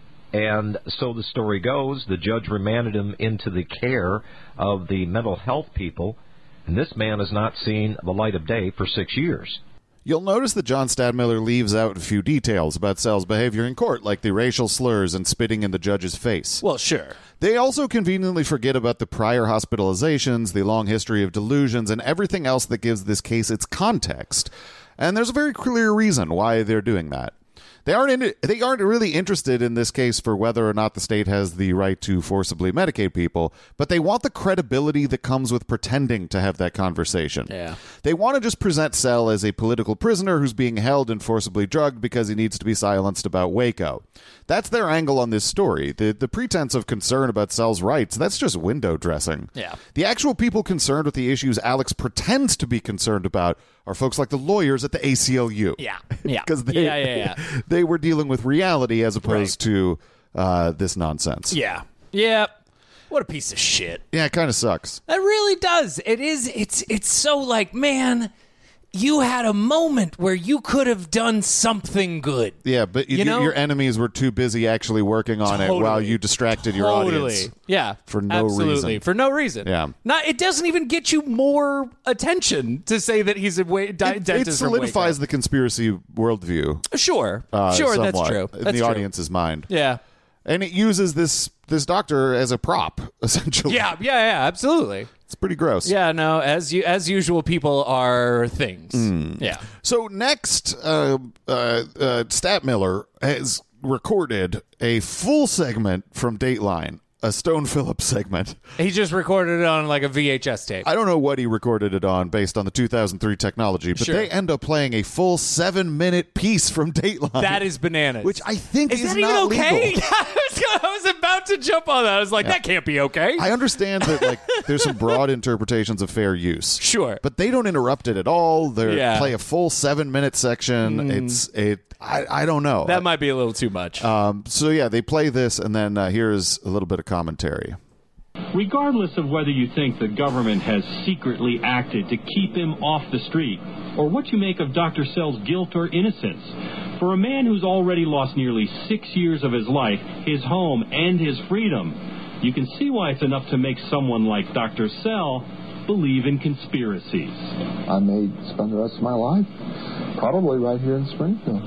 And so the story goes, the judge remanded him into the care of the mental health people, and this man has not seen the light of day for six years. You'll notice that John Stadtmiller leaves out a few details about Sells' behavior in court, like the racial slurs and spitting in the judge's face. Well, sure. They also conveniently forget about the prior hospitalizations, the long history of delusions, and everything else that gives this case its context. And there's a very clear reason why they're doing that. They aren't in, they aren't really interested in this case for whether or not the state has the right to forcibly medicate people, but they want the credibility that comes with pretending to have that conversation. Yeah. They want to just present Sell as a political prisoner who's being held and forcibly drugged because he needs to be silenced about Waco. That's their angle on this story. The the pretense of concern about Sell's rights, that's just window dressing. Yeah. The actual people concerned with the issues Alex pretends to be concerned about are folks like the lawyers at the A C L U. Yeah, yeah. Because they, yeah, yeah, yeah. they were dealing with reality as opposed Right. to uh, this nonsense. Yeah. Yeah. What a piece of shit. Yeah, it kind of sucks. That really does. It is. It's. It's so like, man, you had a moment where you could have done something good. Yeah, but you, You know? your enemies were too busy actually working on Totally. it while you distracted your Totally. audience. Yeah. For no absolutely. reason. For no reason. Yeah. Not. It doesn't even get you more attention to say that he's a wa- di- It, dentist. it from solidifies Waco. the conspiracy worldview. Sure. Uh, sure. That's somewhat true. in That's the true. audience's mind. Yeah. And it uses this this doctor as a prop, essentially. Yeah. Yeah. Yeah. Absolutely. It's pretty gross. Yeah. No. As you as usual, people are things. Yeah. So next, uh, uh, uh, Stadtmiller has recorded a full segment from Dateline, a Stone Phillips segment. He just recorded it on like a V H S tape. I don't know what he recorded it on based on the two thousand three technology, but Sure. they end up playing a full seven-minute piece from Dateline. That is bananas. Which I think is, is that not even okay? legal. I, was, I was about to jump on that. I was like, that can't be okay. I understand that like there's some broad interpretations of fair use. Sure. But they don't interrupt it at all. They Yeah. Mm. play a full seven-minute section. It's it. I, I don't know. that might be a little too much. Um, so yeah, they play this, and then uh, here's a little bit of commentary. Regardless of whether you think the government has secretly acted to keep him off the street, or what you make of Doctor Sell's guilt or innocence, for a man who's already lost nearly six years of his life, his home, and his freedom, you can see why it's enough to make someone like Doctor Sell believe in conspiracies. I may spend the rest of my life probably right here in Springfield.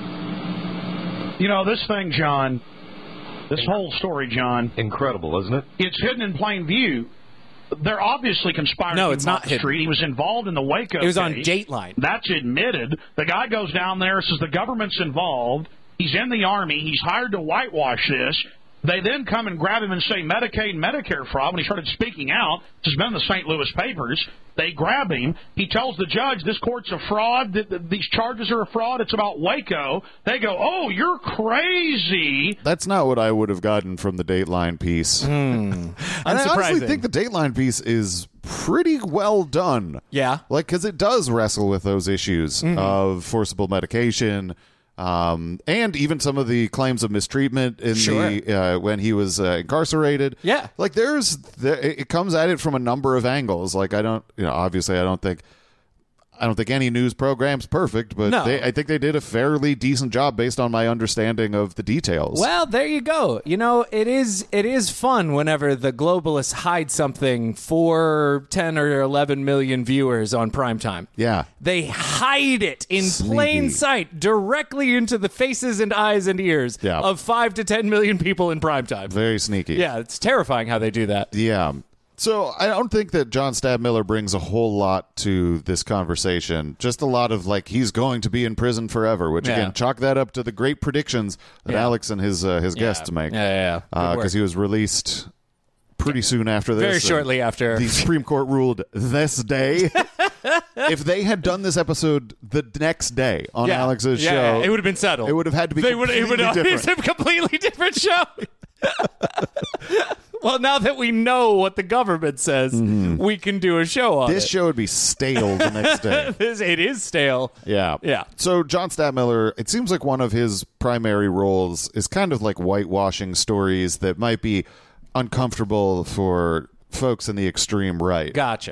You know, this thing, John, this whole story, John, Incredible, isn't it? it's hidden in plain view. They're obviously conspiring No, to it's keep him not off the hidden. street. He was involved in the Waco It was on case. Dateline. That's admitted. The guy goes down there, says the government's involved. He's in the Army. He's hired to whitewash this. They then come and grab him and say Medicaid and Medicare fraud. When he started speaking out, this has been in the Saint Louis papers. They grab him. He tells the judge this court's a fraud, that that these charges are a fraud. It's about Waco. They go, oh, you're crazy. That's not what I would have gotten from the Dateline piece. And I honestly Unsurprising. think the Dateline piece is pretty well done. Yeah. Like, because it does wrestle with those issues of forcible medication, um, and even some of the claims of mistreatment in Sure. the uh, when he was uh, incarcerated. Yeah. Like there's there, it comes at it from a number of angles. Like I don't, you know, obviously I don't think. I don't think any news program's perfect, but No. they, I think they did a fairly decent job based on my understanding of the details. Well, there you go. You know, it is it is fun whenever the globalists hide something for ten or eleven million viewers on primetime. Yeah. They hide it in Sneaky. plain sight, directly into the faces and eyes and ears Yeah. of five to ten million people in primetime. Very sneaky. Yeah, it's terrifying how they do that. Yeah. So I don't think that John Stadtmiller brings a whole lot to this conversation. Just a lot of like he's going to be in prison forever, which Yeah. again chalk that up to the great predictions that Yeah. Alex and his uh, his guests make. Yeah, yeah, yeah. Good Because work. he was released pretty soon after this. Very and shortly after. the Supreme Court ruled this day. If they had done this episode the next day on Yeah. Alex's Yeah, show, yeah, it would have been settled. It would have had to be They would it would completely have different. been a completely different show. Well, now that we know what the government says, we can do a show on This it. show would be stale the next day. This- it is stale. Yeah. Yeah. So John Stadtmiller, it seems like one of his primary roles is kind of like whitewashing stories that might be uncomfortable for folks in the extreme right. Gotcha.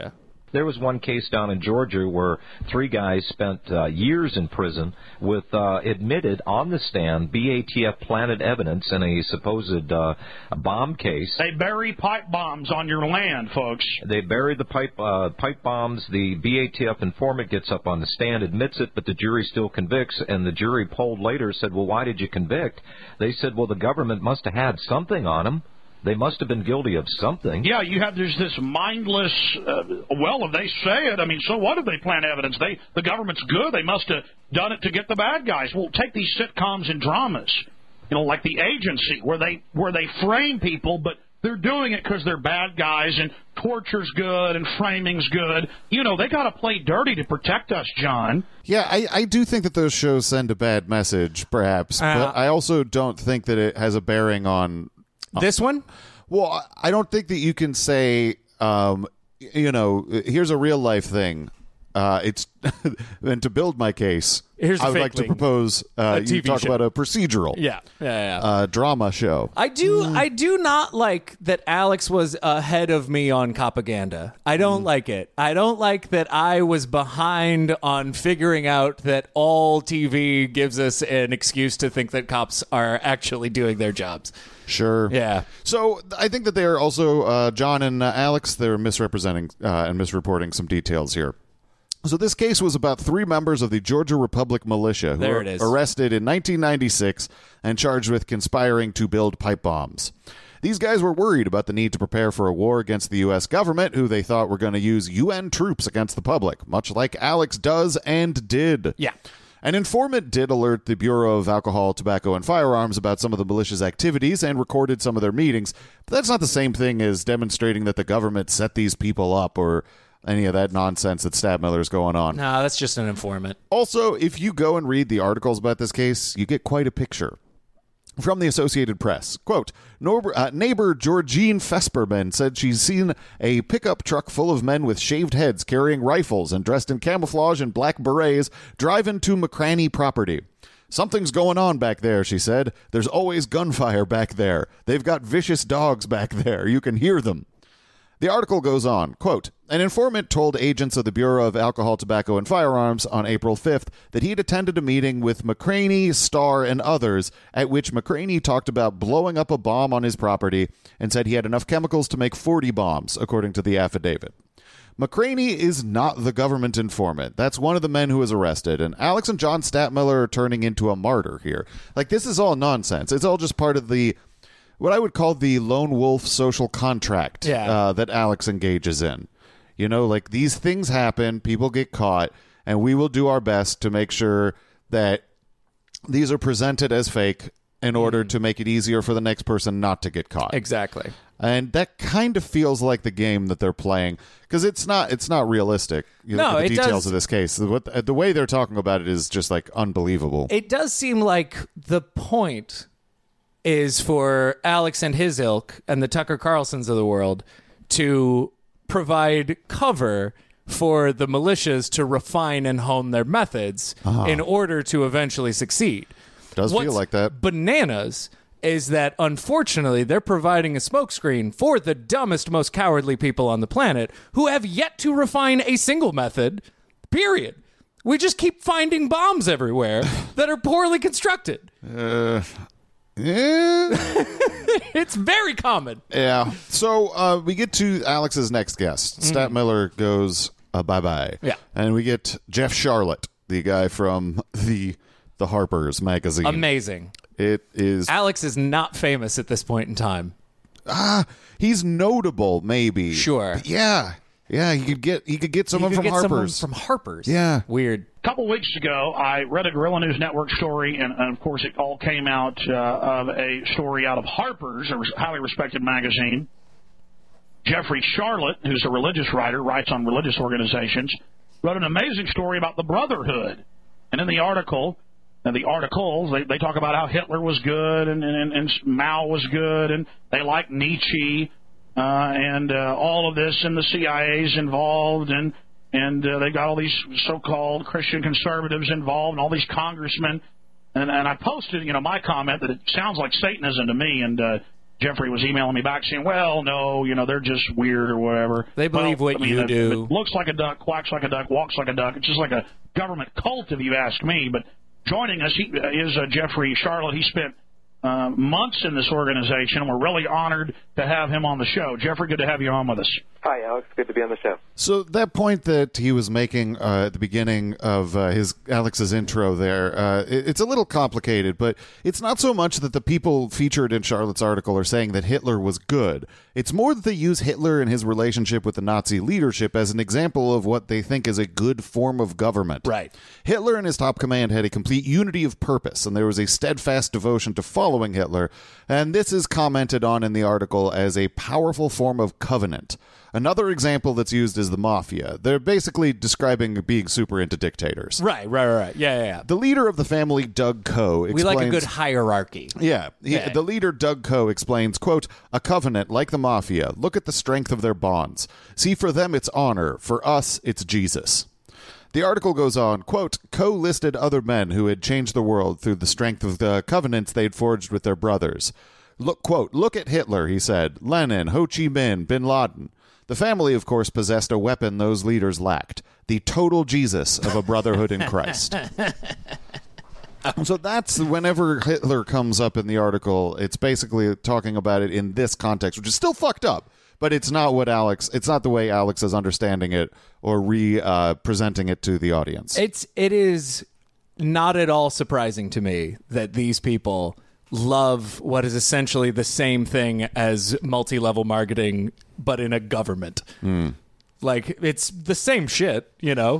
There was one case down in Georgia where three guys spent uh, years in prison with uh, admitted on the stand B A T F planted evidence in a supposed uh, bomb case. They bury pipe bombs on your land, folks. They buried the pipe uh, pipe bombs. The B A T F informant gets up on the stand, admits it, but the jury still convicts. And the jury polled later said, well, why did you convict? They said, well, the government must have had something on them. They must have been guilty of something. Yeah, you have there's this mindless. Uh, well, if they say it, I mean, so what if they plant evidence? They the government's good. They must have done it to get the bad guys. Well, take these sitcoms and dramas, you know, like The Agency, where they where they frame people, but they're doing it because they're bad guys, and torture's good and framing's good. You know, they got to play dirty to protect us, John. Yeah, I, I do think that those shows send a bad message, perhaps, Uh, but I also don't think that it has a bearing on. This one? Well, I don't think that you can say, um, you know, here's a real life thing. Uh, it's and to build my case, Here's I would fake like to thing. propose uh, A you T V talk show. about a procedural, Yeah, yeah, yeah. uh, drama show. I do. I do not like that Alex was ahead of me on propaganda. I don't like it. I don't like that I was behind on figuring out that all T V gives us an excuse to think that cops are actually doing their jobs. Sure. Yeah. So I think that they are also, uh, John and uh, Alex, they're misrepresenting uh, and misreporting some details here. So this case was about three members of the Georgia Republic Militia who There were it is. arrested in nineteen ninety-six and charged with conspiring to build pipe bombs. These guys were worried about the need to prepare for a war against the U S government, who they thought were going to use U N troops against the public, much like Alex does and did. Yeah. An informant did alert the Bureau of Alcohol, Tobacco, and Firearms about some of the militia's activities and recorded some of their meetings, but that's not the same thing as demonstrating that the government set these people up or any of that nonsense that Stadtmiller's going on. No, that's just an informant. Also, if you go and read the articles about this case, you get quite a picture. From the Associated Press, quote, Nor- uh, neighbor Georgine Fesperman said she's seen a pickup truck full of men with shaved heads carrying rifles and dressed in camouflage and black berets drive into McCraney property. Something's going on back there, she said. There's always gunfire back there. They've got vicious dogs back there. You can hear them. The article goes on, quote, an informant told agents of the Bureau of Alcohol, Tobacco, and Firearms on April fifth that he'd attended a meeting with McCraney, Starr, and others at which McCraney talked about blowing up a bomb on his property and said he had enough chemicals to make forty bombs, according to the affidavit. McCraney is not the government informant. That's one of the men who was arrested, and Alex and John Stadtmiller are turning into a martyr here. Like, this is all nonsense. It's all just part of the what I would call the lone wolf social contract Yeah. uh, that Alex engages in. You know, like, these things happen, people get caught, and we will do our best to make sure that these are presented as fake in order to make it easier for the next person not to get caught. Exactly. And that kind of feels like the game that they're playing, because it's not it's not realistic. You No, look at it the details does- of this case. What the way they're talking about it is just like unbelievable. It does seem like the point is for Alex and his ilk and the Tucker Carlsons of the world to provide cover for the militias to refine and hone their methods in order to eventually succeed. Does What's feel like that. Bananas is that, unfortunately, they're providing a smokescreen for the dumbest, most cowardly people on the planet who have yet to refine a single method, period. We just keep finding bombs everywhere that are poorly constructed. Uh, yeah. It's very common. Yeah. So uh, we get to Alex's next guest. Stadtmiller goes uh, bye-bye. Yeah. And we get Jeff Charlotte, the guy from the the Harper's magazine. Amazing. It is. Alex is not famous at this point in time. Ah, he's notable, maybe. Sure. But yeah. Yeah, he could get he could get someone You could from get someone Harper's. from Harper's. Yeah. Weird. A couple weeks ago, I read a Guerrilla News Network story, and, and of course, it all came out uh, of a story out of Harper's, a highly respected magazine. Jeffrey Charlotte, who's a religious writer, writes on religious organizations, wrote an amazing story about the Brotherhood. And in the article, and the articles, they, they talk about how Hitler was good and, and, and Mao was good, and they like Nietzsche, uh, and uh, all of this, and the C I A's involved, and and uh, they got all these so-called Christian conservatives involved, and all these congressmen. And, and I posted, you know, my comment that it sounds like Satanism to me, and uh, Jeffrey was emailing me back saying, well, no, you know, they're just weird or whatever. They believe well, what I mean, you it, do. It looks like a duck, quacks like a duck, walks like a duck. It's just like a government cult, if you ask me. But joining us he, is uh, Jeffrey Sharlet. He spent uh, months in this organization, and we're really honored to have him on the show. Jeffrey, good to have you on with us. Hi, Alex. Good to be on the show. So that point that he was making uh, at the beginning of uh, his Alex's intro there, uh, it, it's a little complicated, but it's not so much that the people featured in Charlotte's article are saying that Hitler was good. It's more that they use Hitler and his relationship with the Nazi leadership as an example of what they think is a good form of government. Right. Hitler and his top command had a complete unity of purpose, and there was a steadfast devotion to following Hitler, and this is commented on in the article as a powerful form of covenant. Another example that's used is the mafia. They're basically describing being super into dictators. Right, right, right. Yeah, yeah, yeah. The leader of the family, Doug Coe, explains... We like a good hierarchy. Yeah. He, yeah. The leader, Doug Coe, explains, quote, a covenant like the mafia. Look at the strength of their bonds. See, for them it's honor. For us, it's Jesus. The article goes on, quote, Coe listed other men who had changed the world through the strength of the covenants they'd forged with their brothers. Look, quote, look at Hitler, he said, Lenin, Ho Chi Minh, Bin Laden. The family, of course, possessed a weapon those leaders lacked, the total Jesus of a brotherhood in Christ. So that's whenever Hitler comes up in the article, it's basically talking about it in this context, which is still fucked up, but it's not what Alex, it's not the way Alex is understanding it or re uh, presenting it to the audience. It's, it is not at all surprising to me that these people love what is essentially the same thing as multi-level marketing, but in a government. Mm. Like, it's the same shit, you know?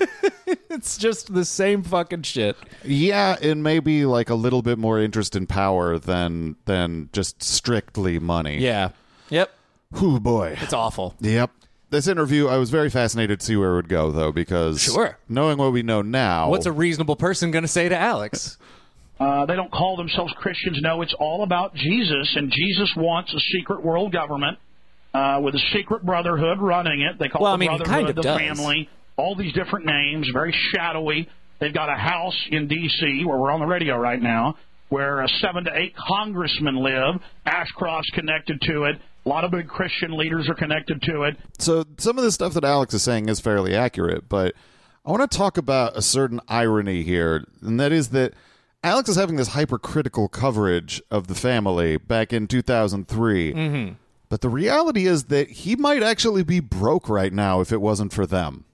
It's just the same fucking shit. Yeah, and maybe like a little bit more interest in power than than just strictly money. Yeah. Yep. Whew, boy. It's awful. Yep. This interview, I was very fascinated to see where it would go, though, because sure. knowing what we know now... What's a reasonable person going to say to Alex? Uh, they don't call themselves Christians. No, it's all about Jesus, and Jesus wants a secret world government uh, with a secret brotherhood running it. They call well, it I mean, the brotherhood, kind of the does. family, all these different names, very shadowy. They've got a house in D C, where we're on the radio right now, where uh, seven to eight congressmen live. Ashcroft's connected to it. A lot of big Christian leaders are connected to it. So some of the stuff that Alex is saying is fairly accurate, but I want to talk about a certain irony here, and that is that Alex is having this hypercritical coverage of the family back in two thousand three, mm-hmm. but the reality is that he might actually be broke right now if it wasn't for them.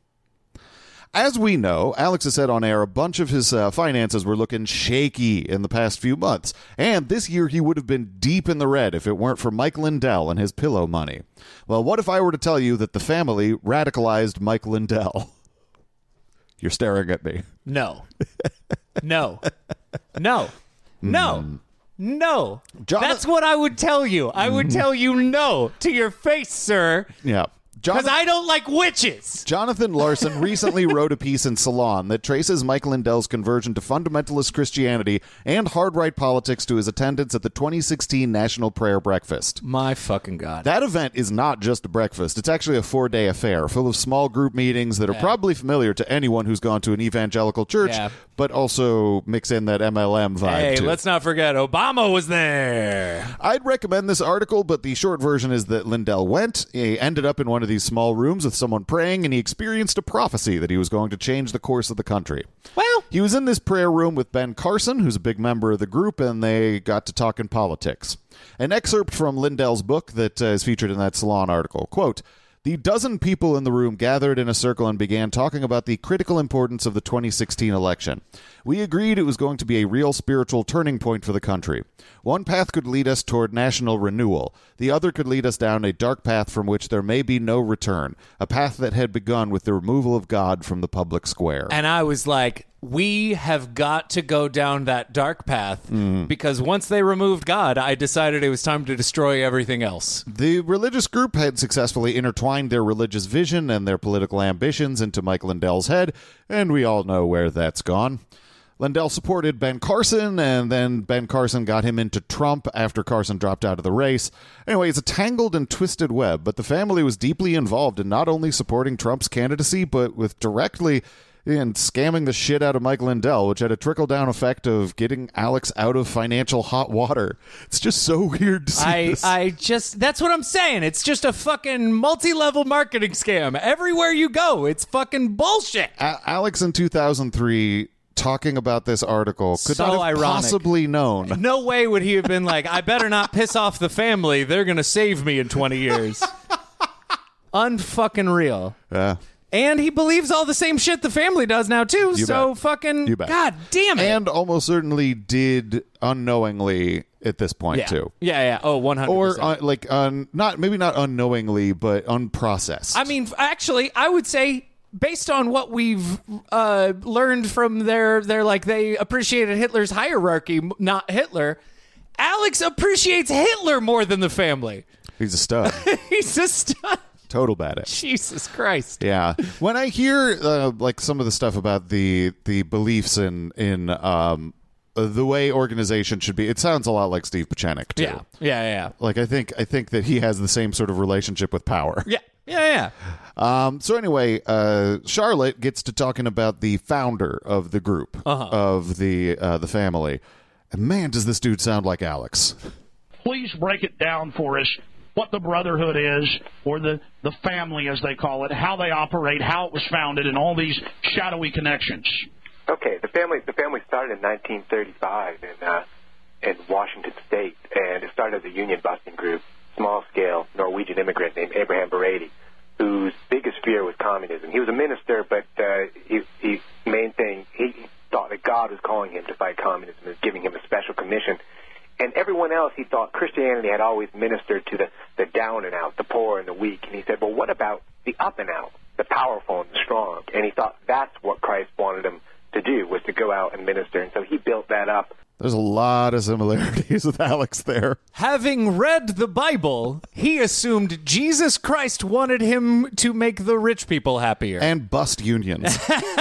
As we know, Alex has said on air a bunch of his uh, finances were looking shaky in the past few months, and this year he would have been deep in the red if it weren't for Mike Lindell and his pillow money. Well, what if I were to tell you that the family radicalized Mike Lindell? You're staring at me. No. No. No. No. Mm. No. John- That's what I would tell you. I would Mm. tell you no to your face, sir. Yeah. Because I don't like witches. Jonathan Larson recently wrote a piece in Salon that traces Mike Lindell's conversion to fundamentalist Christianity and hard-right politics to his attendance at the twenty sixteen National Prayer Breakfast. My fucking God. That event is not just a breakfast. It's actually a four-day affair full of small group meetings that are Yeah. probably familiar to anyone who's gone to an evangelical church, Yeah. but also mix in that M L M vibe, Hey, too. let's not forget Obama was there. I'd recommend this article, but the short version is that Lindell went. He ended up in one of these small rooms with someone praying, and he experienced a prophecy that he was going to change the course of the country. Well, he was in this prayer room with Ben Carson, who's a big member of the group, and they got to talking politics. An excerpt from Lindell's book that uh, is featured in that Salon article. Quote, the dozen people in the room gathered in a circle and began talking about the critical importance of the twenty sixteen election. We agreed it was going to be a real spiritual turning point for the country. One path could lead us toward national renewal. The other could lead us down a dark path from which there may be no return, a path that had begun with the removal of God from the public square. And I was like, we have got to go down that dark path Mm. because once they removed God, I decided it was time to destroy everything else. The religious group had successfully intertwined their religious vision and their political ambitions into Mike Lindell's head, and we all know where that's gone. Lindell supported Ben Carson, and then Ben Carson got him into Trump after Carson dropped out of the race. Anyway, it's a tangled and twisted web, but the family was deeply involved in not only supporting Trump's candidacy, but with directly and scamming the shit out of Mike Lindell, which had a trickle-down effect of getting Alex out of financial hot water. It's just so weird to see I, this. I just, that's what I'm saying. It's just a fucking multi-level marketing scam. Everywhere you go, it's fucking bullshit. A- Alex in two thousand three talking about this article could So not have ironic. possibly known. No way would he have been like, I better not piss off the family. They're going to save me in twenty years. Unfucking real. Yeah. And he believes all the same shit the family does now, too. You so bet. fucking, You bet. God damn it. And almost certainly did unknowingly at this point, yeah. too. Yeah, yeah. Oh, one hundred percent. Or uh, like, un, not maybe not unknowingly, but unprocessed. I mean, actually, I would say, based on what we've uh, learned from their, their, like, they appreciated Hitler's hierarchy, m- not Hitler, Alex appreciates Hitler more than the family. He's a stud. He's a stud. Total badass. Jesus Christ. Yeah. When I hear uh, like some of the stuff about the the beliefs in in um the way organization should be, it sounds a lot like Steve Pachenik too. Yeah. Yeah, yeah. Like I think I think that he has the same sort of relationship with power. Yeah. Yeah, yeah. Um, so anyway, uh, Charlotte gets to talking about the founder of the group, Uh-huh. of the uh, the family. And man, does this dude sound like Alex. Please break it down for us, what the Brotherhood is, or the, the family, as they call it, how they operate, how it was founded, and all these shadowy connections. Okay, the family the family started in nineteen thirty-five in uh, in Washington State, and it started as a union busting group, small-scale Norwegian immigrant named Abraham Berady, whose biggest fear was communism. He was a minister, but uh, he, he main thing, he thought that God was calling him to fight communism, was giving him a special commission. And everyone else, he thought Christianity had always ministered to the, the down and out, the poor and the weak. And he said, well, what about the up and out, the powerful and the strong? And he thought that's what Christ wanted him to do, was to go out and minister. And so he built that up. There's a lot of similarities with Alex there. Having read the Bible, he assumed Jesus Christ wanted him to make the rich people happier. And bust unions.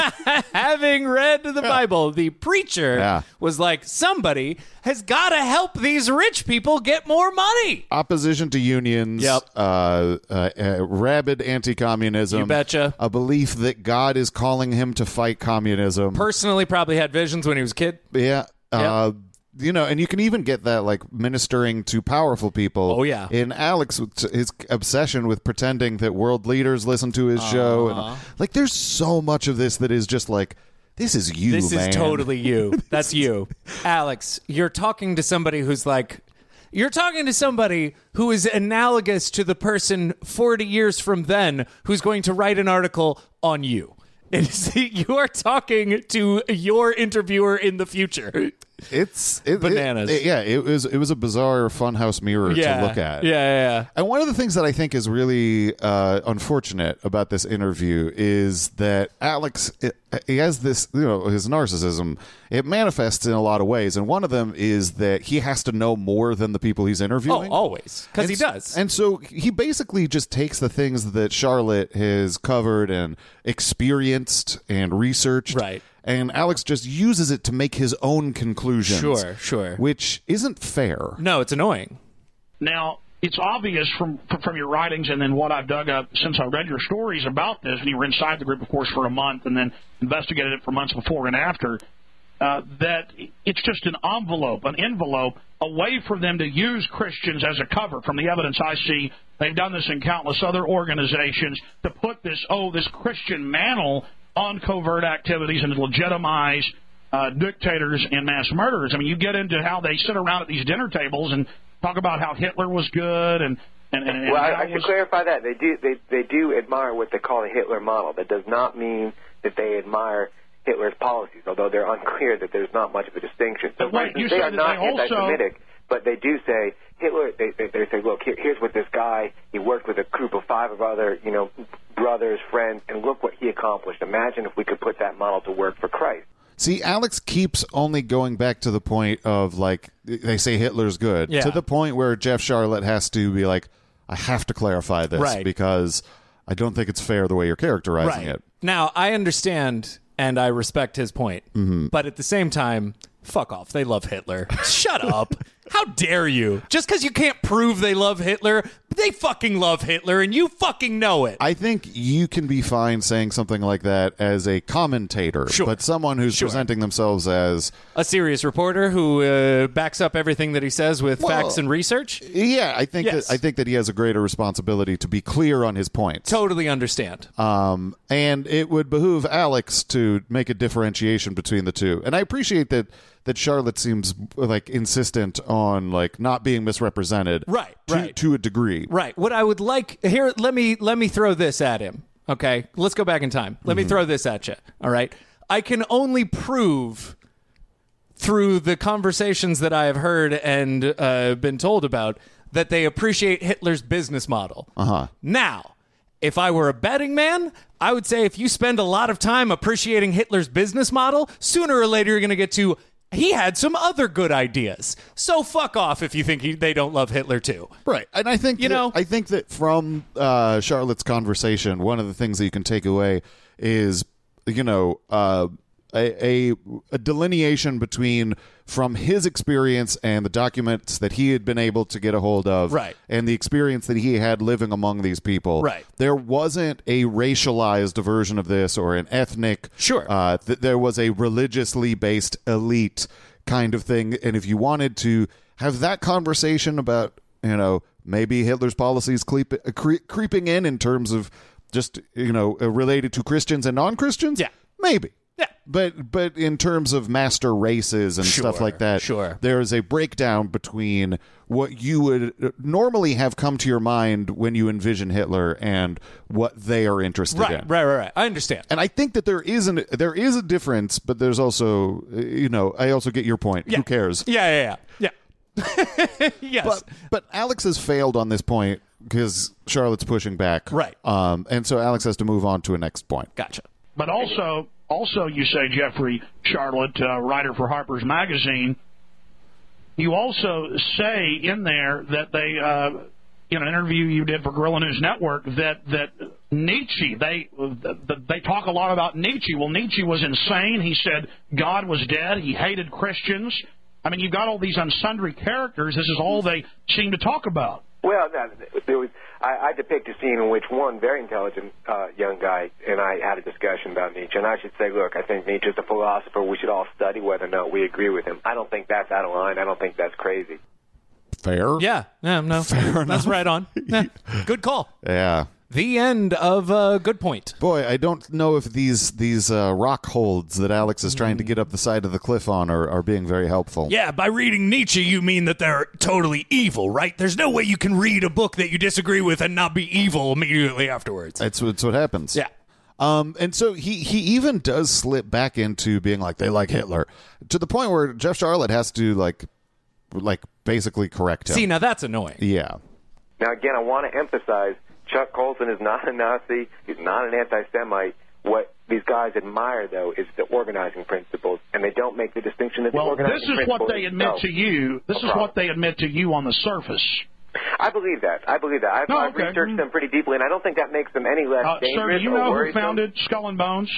Having read the Bible, the preacher Yeah. was like, somebody has got to help these rich people get more money. Opposition to unions. Yep. Uh, uh, uh, rabid anti-communism. You betcha. A belief that God is calling him to fight communism. Personally, probably had visions when he was a kid. Yeah. Uh, you know, and you can even get that, like, ministering to powerful people. Oh, yeah. In Alex, his obsession with pretending that world leaders listen to his show. And, like, there's so much of this that is just like, this is you, This man. is totally you. That's you. Alex, you're talking to somebody who's like, you're talking to somebody who is analogous to the person forty years from then who's going to write an article on you. It's, you are talking to your interviewer in the future. It's it, Bananas. It, it- yeah, it was it was a bizarre funhouse mirror Yeah. to look at. Yeah, yeah, yeah. And one of the things that I think is really uh, unfortunate about this interview is that Alex, it, he has this, you know, his narcissism. It manifests in a lot of ways, and one of them is that he has to know more than the people he's Oh, interviewing. always. Because he And s- does. And so he basically just takes the things that Charlotte has covered and experienced and researched. Right. And Alex just uses it to make his own conclusions. Sure, sure. Which isn't fair. No, it's annoying. Now, it's obvious from from your writings and then what I've dug up since I read your stories about this, and you were inside the group, of course, for a month and then investigated it for months before and after, uh, that it's just an envelope, an envelope, a way for them to use Christians as a cover. From the evidence I see, they've done this in countless other organizations, to put this, oh, this Christian mantle on covert activities and to legitimize uh, dictators and mass murderers. I mean, you get into how they sit around at these dinner tables and talk about how Hitler was good and and, and, and Well, I, how I it should was, clarify that. They do they, they do admire what they call the Hitler model. That does not mean that they admire Hitler's policies, although they're unclear that there's not much of a distinction. So But wait, for you instance, they said are that not they also- anti-Semitic, but they do say Hitler. They, they, they say, look, here, here's what this guy. He worked with a group of five of other, you know, brothers, friends, and look what he accomplished. Imagine if we could put that model to work for Christ. See, Alex keeps only going back to the point of, like, they say Hitler's good, Yeah. to the point where Jeff Charlotte has to be like, I have to clarify this Right. because I don't think it's fair the way you're characterizing Right. it. Now, I understand and I respect his point. Mm-hmm. But at the same time, fuck off. They love Hitler. Shut up. How dare you? Just because you can't prove they love Hitler, they fucking love Hitler, and you fucking know it. I think you can be fine saying something like that as a commentator, Sure. but someone who's Sure. presenting themselves as A serious reporter who uh, backs up everything that he says with Well, facts and research. yeah, I think Yes. that I think that he has a greater responsibility to be clear on his points. Totally understand. Um, and it would behoove Alex to make a differentiation between the two. And I appreciate that that Charlotte seems like insistent on like not being misrepresented, Right, to, right. to a degree. Right. What I would like here, let me let me throw this at him. Okay, let's go back in time. Let me throw this at you. All right. I can only prove through the conversations that I have heard and uh, been told about that they appreciate Hitler's business model. Uh-huh. Now, if I were a betting man, I would say if you spend a lot of time appreciating Hitler's business model, sooner or later you're going to get to he had some other good ideas. So fuck off if you think he, they don't love Hitler too. Right. And I think You that, know- I think that from uh, Charlotte's conversation, one of the things that you can take away is, you know, uh, a, a, a delineation between from his experience and the documents that he had been able to get a hold of, Right. and the experience that he had living among these people. Right. There wasn't a racialized version of this or an ethnic. Sure. Uh, th- there was a religiously based elite kind of thing. And if you wanted to have that conversation about, you know, maybe Hitler's policies creep, uh, cre- creeping in in terms of just, you know, uh, related to Christians and non-Christians, Yeah. maybe. Yeah. But but in terms of master races and stuff Sure, like that, sure. there is a breakdown between what you would normally have come to your mind when you envision Hitler and what they are interested Right, in. right, right, right. I understand. And I think that there is an there is a difference, but there's also, uh, you know, I also get your point. Yeah. Who cares? Yeah, yeah, yeah. Yeah. yes. But but Alex has failed on this point because Charlotte's pushing back. Right. Um, and so Alex has to move on to a next point. Gotcha. But also, also you say, Jeffrey Charlotte, uh, writer for Harper's Magazine, you also say in there that they, uh, in an interview you did for Guerrilla News Network, that, that Nietzsche, they, that they talk a lot about Nietzsche. Well, Nietzsche was insane. He said God was dead. He hated Christians. I mean, you've got all these unsundry characters. This is all they seem to talk about. Well, no, there was, I, I depict a scene in which one very intelligent uh, young guy and I had a discussion about Nietzsche. And I should say, look, I think Nietzsche's a philosopher. We should all study whether or not we agree with him. I don't think that's out of line. I don't think that's crazy. Fair? Yeah. Yeah, no. Fair That's enough. right on. Yeah. Good call. Yeah. The end of uh, Good Point. Boy, I don't know if these these uh, rock holds that Alex is trying to get up the side of the cliff on are, are being very helpful. Yeah, by reading Nietzsche, you mean that they're totally evil, right? There's no way you can read a book that you disagree with and not be evil immediately afterwards. That's, that's what happens. Yeah. Um, and so he, he even does slip back into being like, they like Hitler, to the point where Jeff Charlotte has to, like, like basically correct him. See, now that's annoying. Yeah. Now, again, I want to emphasize Chuck Colson is not a Nazi. He's not an anti-Semite. What these guys admire, though, is the organizing principles, and they don't make the distinction that the Well, organizing this is principles what they admit no. to you. This No is problem. what they admit to you on the surface. I believe that. I believe that. I've, Oh, I've okay. researched them pretty deeply, and I don't think that makes them any less Uh, sir, dangerous do you or know who worrisome. founded Skull and Bones?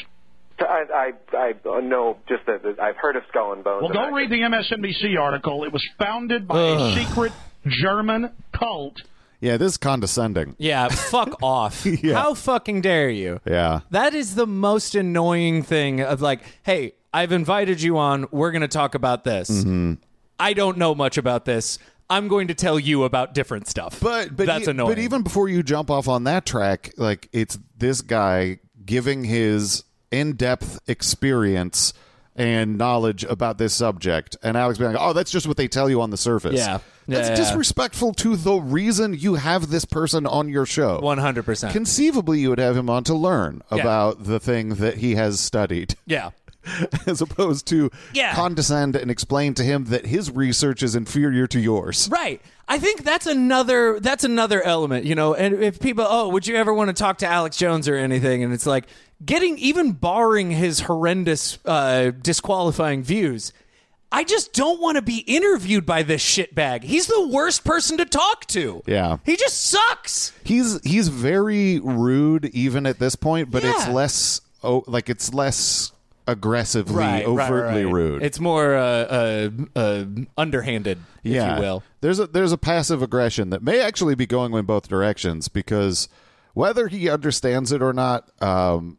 I, I, I know just that that I've heard of Skull and Bones. Well, and go I- read the M S N B C article. It was founded by a secret German cult. Yeah, this is condescending. Yeah, fuck off. Yeah. How fucking dare you? Yeah. That is the most annoying thing of like, hey, I've invited you on. We're going to talk about this. Mm-hmm. I don't know much about this. I'm going to tell you about different stuff. But but that's e- annoying. But even before you jump off on that track, like it's this guy giving his in-depth experience and knowledge about this subject, and Alex being like, "Oh, that's just what they tell you on the surface." Yeah. That's Yeah, yeah. disrespectful to the reason you have this person on your show. one hundred percent. Conceivably, you would have him on to learn Yeah. about the thing that he has studied. Yeah. As opposed to Yeah. condescend and explain to him that his research is inferior to yours. Right. I think that's another that's another element, you know, and if people, oh, would you ever want to talk to Alex Jones or anything? And it's like getting, even barring his horrendous uh, disqualifying views, I just don't want to be interviewed by this shitbag. He's the worst person to talk to. Yeah. He just sucks. He's he's very rude even at this point, but it's Yeah. less oh like it's less aggressively, right, overtly right, right. rude. It's more uh, uh, uh, underhanded, if yeah. you will. There's a there's a passive aggression that may actually be going in both directions, because whether he understands it or not, um,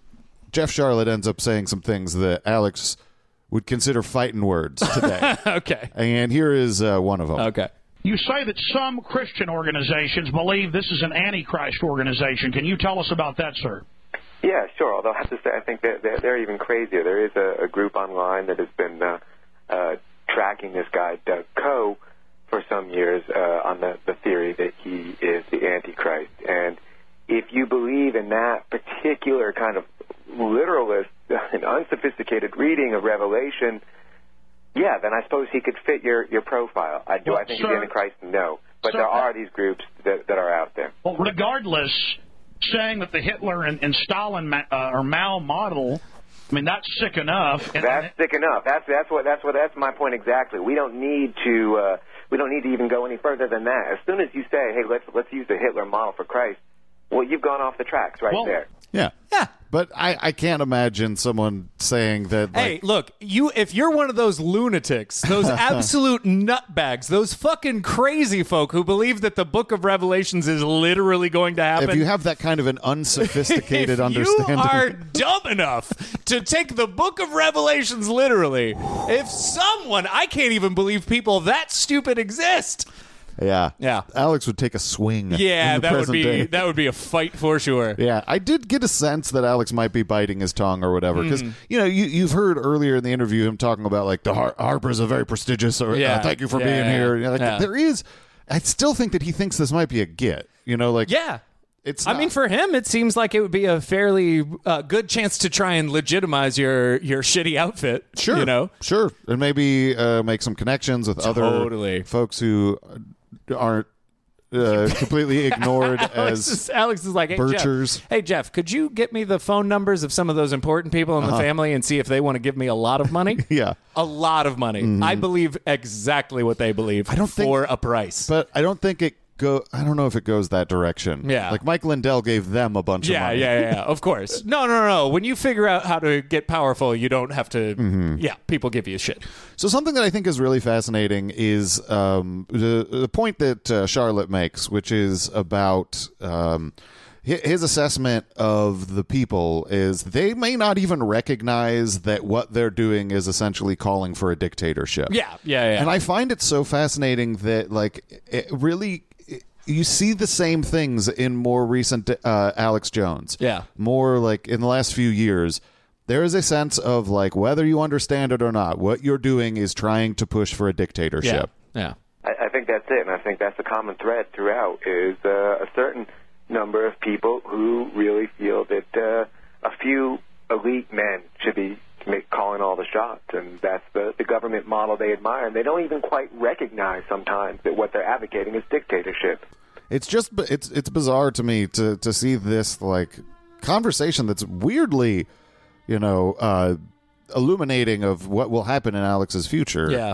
Jeff Sharlet ends up saying some things that Alex would consider fighting words today. Okay. And here is uh, one of them. Okay. You say that some Christian organizations believe this is an Antichrist organization. Can you tell us about that, sir? Yeah, sure. Although I have to say, I think that they're, they're even crazier. There is a, a group online that has been uh, uh, tracking this guy, Doug Coe, for some years uh, on the, the theory that he is the Antichrist. And if you believe in that particular kind of literalist and unsophisticated reading of Revelation, yeah, then I suppose he could fit your, your profile. I, do well, I think sir, he's Antichrist? No. But sir, there are these groups that, that are out there. Well, regardless, saying that the Hitler and, and Stalin uh, or Mao model, I mean, that's sick enough. And, that's sick enough. That's that's what that's what that's my point exactly. We don't need to uh, we don't need to even go any further than that. As soon as you say, hey, let's let's use the Hitler model for Christ, well, you've gone off the tracks right well, there. Yeah. Yeah. But I, I can't imagine someone saying that. Like, hey, look, you if you're one of those lunatics, those absolute nutbags, those fucking crazy folk who believe that the Book of Revelations is literally going to happen. if you have that kind of an unsophisticated if understanding. you are dumb enough to take the Book of Revelations literally, if someone, I can't even believe people that stupid exist. Yeah. Yeah. Alex would take a swing. Yeah, in the that would present be day. that would be a fight for sure. Yeah, I did get a sense that Alex might be biting his tongue or whatever, because Mm. you know you you've heard earlier in the interview him talking about like the Har- Harper's a very prestigious, or Yeah. uh, thank you for Yeah, being yeah, here. You know, like, yeah. There is, I still think that he thinks this might be a get. You know, like Yeah. it's. I not- mean, for him, it seems like it would be a fairly uh, good chance to try and legitimize your your shitty outfit. sure, you know, sure, and maybe uh, make some connections with Totally. other folks who aren't uh, completely ignored Alex as is, Alex is like, hey Birchers. Jeff, hey Jeff, could you get me the phone numbers of some of those important people in the Uh-huh. family and see if they want to give me a lot of money? Yeah. A lot of money. Mhm. I believe exactly what they believe. I don't think- for a price. But I don't think it go. I don't know if it goes that direction. Yeah. like Mike Lindell gave them a bunch yeah, of money. yeah, yeah, yeah. Of course. No, no, no, no. When you figure out how to get powerful, you don't have to. Mm-hmm. Yeah, people give you shit. So something that I think is really fascinating is um, the, the point that uh, Charlotte makes, which is about um, hi- his assessment of the people is they may not even recognize that what they're doing is essentially calling for a dictatorship. Yeah, yeah, yeah. And I find it so fascinating that, like, it really, it- you see the same things in more recent uh, Alex Jones. Yeah. More like in the last few years. There is a sense of, like, whether you understand it or not, what you're doing is trying to push for a dictatorship. Yeah. I, I think that's it, and I think that's the common thread throughout is uh, a certain number of people who really feel that uh, a few elite men should be make, calling all the shots, and that's the, the government model they admire, and they don't even quite recognize sometimes that what they're advocating is dictatorship. It's just it's it's bizarre to me to to see this, like, conversation that's weirdly, you know, uh, illuminating of what will happen in Alex's future. Yeah.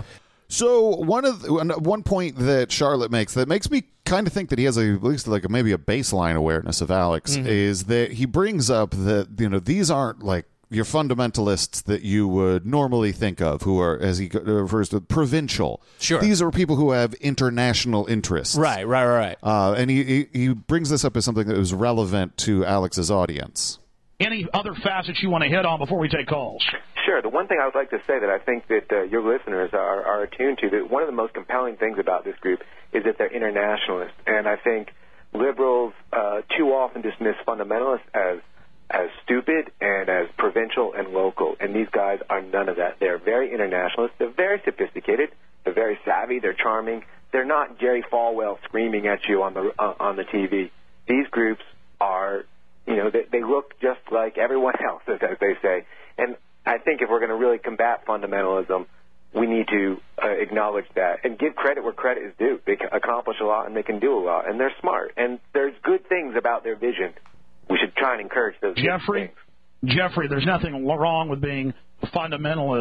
So one of the, one point that Charlotte makes that makes me kind of think that he has a, at least like a, maybe a baseline awareness of Alex Mhm. is that he brings up that, you know, these aren't like your fundamentalists that you would normally think of, who are, as he refers to, provincial. Sure. These are people who have international interests. Right, right, right. Uh, and he, he he brings this up as something that was relevant to Alex's audience. Any other facets you want to hit on before we take calls? Sure. The one thing I would like to say that I think that uh, your listeners are, are attuned to, that one of the most compelling things about this group is that they're internationalists. And I think liberals uh, too often dismiss fundamentalists as as stupid and as provincial and local. And these guys are none of that. They're very internationalist. They're very sophisticated. They're very savvy. They're charming. They're not Jerry Falwell screaming at you on the uh, on the T V. These groups are, you know, they, they look just like everyone else, as, as they say. And I think if we're going to really combat fundamentalism, we need to uh, acknowledge that and give credit where credit is due. They can accomplish a lot and they can do a lot, and they're smart. And there's good things about their vision. We should try and encourage those good Jeffrey, things. Jeffrey, there's nothing wrong with being a fundamentalist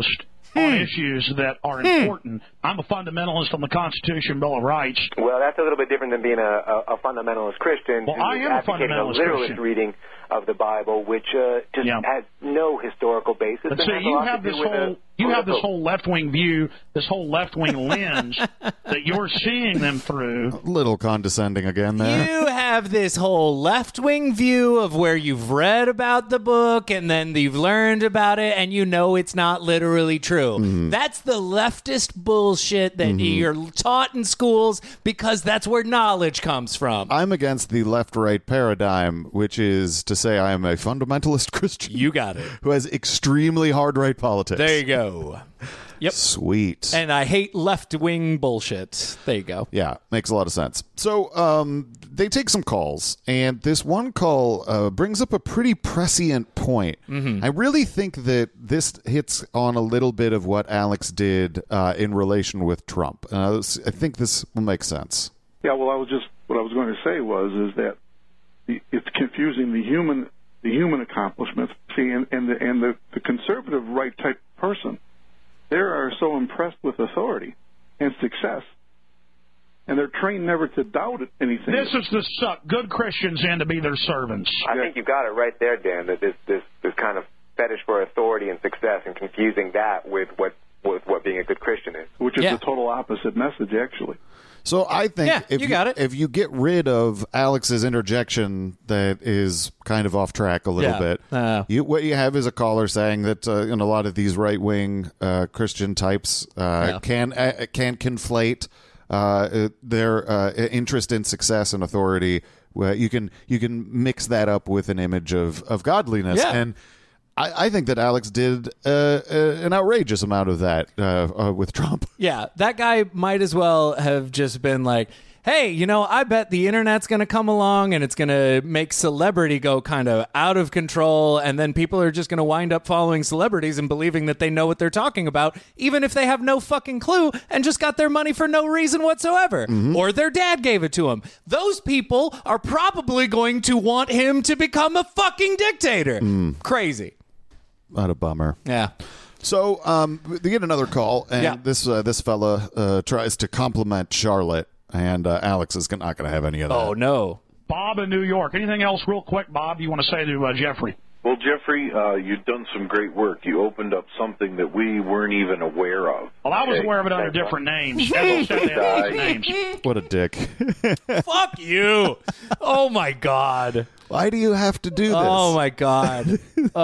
on issues that are important. I'm a fundamentalist on the Constitution, Bill of Rights. Well, that's a little bit different than being a, a, a fundamentalist Christian. Well, I am a fundamentalist a literalist Christian. reading of the Bible, which uh, just Yeah. has no historical basis. But and see, has a you lot have to this do with whole a you have this political- whole left wing view, this whole left wing lens that you're seeing them through. A little condescending again there. You have this whole left-wing view of where you've read about the book and then you've learned about it and you know it's not literally true. Mm-hmm. That's the leftist bullshit that you're taught in schools because that's where knowledge comes from. I'm against the left-right paradigm, which is to say I am a fundamentalist Christian. You got it. Who has extremely hard right politics. There you go. Yep. Sweet. And I hate left-wing bullshit. There you go. Yeah, makes a lot of sense. So um, they take some calls, and this one call uh, brings up a pretty prescient point. Mm-hmm. I really think that this hits on a little bit of what Alex did uh, in relation with Trump. Uh, I think this will make sense. Yeah, well, I was just what I was going to say was is that the, it's confusing the human the human accomplishments. See, and, and the and the, the conservative right type person, they are so impressed with authority and success, and they're trained never to doubt anything. This is to suck good Christians in to be their servants. I think you got it right there, Dan, that this, this, this kind of fetish for authority and success and confusing that with what, with what being a good Christian is. Which is Yeah. the total opposite message, actually. So I think Yeah, if you got it. if you get rid of Alex's interjection that is kind of off track a little Yeah. bit, Uh. you, what you have is a caller saying that uh, you know, a lot of these right wing uh, Christian types uh, Yeah. can uh, can conflate uh, their uh, interest in success and authority. Where you can you can mix that up with an image of of godliness Yeah. and. I, I think that Alex did uh, uh, an outrageous amount of that uh, uh, with Trump. Yeah, that guy might as well have just been like, hey, you know, I bet the internet's going to come along and it's going to make celebrity go kind of out of control. And then people are just going to wind up following celebrities and believing that they know what they're talking about, even if they have no fucking clue and just got their money for no reason whatsoever. Or their dad gave it to them. Those people are probably going to want him to become a fucking dictator. Crazy. What a bummer. Yeah. So um, they get another call, and Yeah. this uh, this fella uh, tries to compliment Charlotte, and uh, Alex is not going to have any of that. Oh, no. Bob in New York. Anything else real quick, Bob, you want to say to uh, Jeffrey? Well, Jeffrey, uh, you've done some great work. You opened up something that we weren't even aware of. Well, I was Okay? aware of it under different names. As I said, they had different names. What a dick. Fuck you. Oh, my God. Why do you have to do this? Oh, my God.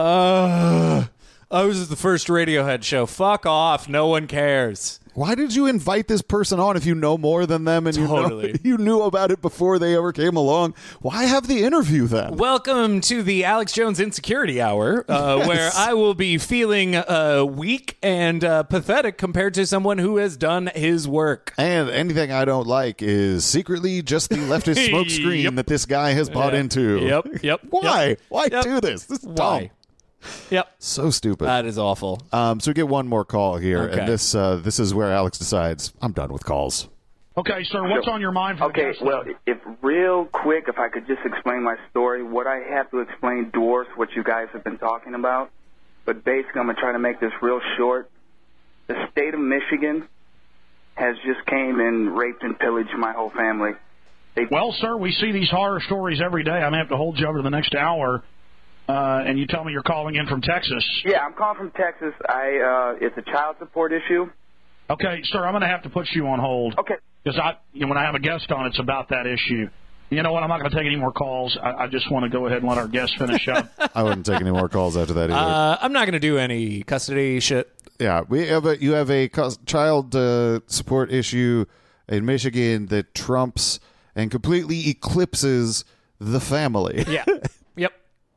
uh, I was at the first Radiohead show. Fuck off. No one cares. Why did you invite this person on if you know more than them and Totally. you know, you knew about it before they ever came along? Why have the interview then? Welcome to the Alex Jones Insecurity Hour, uh, Yes. where I will be feeling uh, weak and uh, pathetic compared to someone who has done his work. And anything I don't like is secretly just the leftist smokescreen Yep. that this guy has bought Yeah. into. Yep, yep. Why? yep, Why yep. do this? This is Why? dumb. Yep. So stupid. That is awful. Um, so we get one more call here, Okay. and this uh, this is where Alex decides, I'm done with calls. Okay, sir, what's on your mind for the Okay, guest? well, if real quick, if I could just explain my story, what I have to explain dwarfs what you guys have been talking about. But basically, I'm going to try to make this real short. The state of Michigan has just came and raped and pillaged my whole family. They- Well, sir, we see these horror stories every day. I'm going to have to hold you over to the next hour, uh, and you tell me you're calling in from Texas. Yeah, I'm calling from Texas. I uh, it's a child support issue. Okay, sir, I'm going to have to put you on hold. Okay. Because I, you know, when I have a guest on, it's about that issue. You know what? I'm not going to take any more calls. I, I just want to go ahead and let our guest finish up. I wouldn't take any more calls after that either. Uh, I'm not going to do any custody shit. yeah, we have a, you have a cus- child uh, support issue in Michigan that trumps and completely eclipses the family. Yeah. Yep.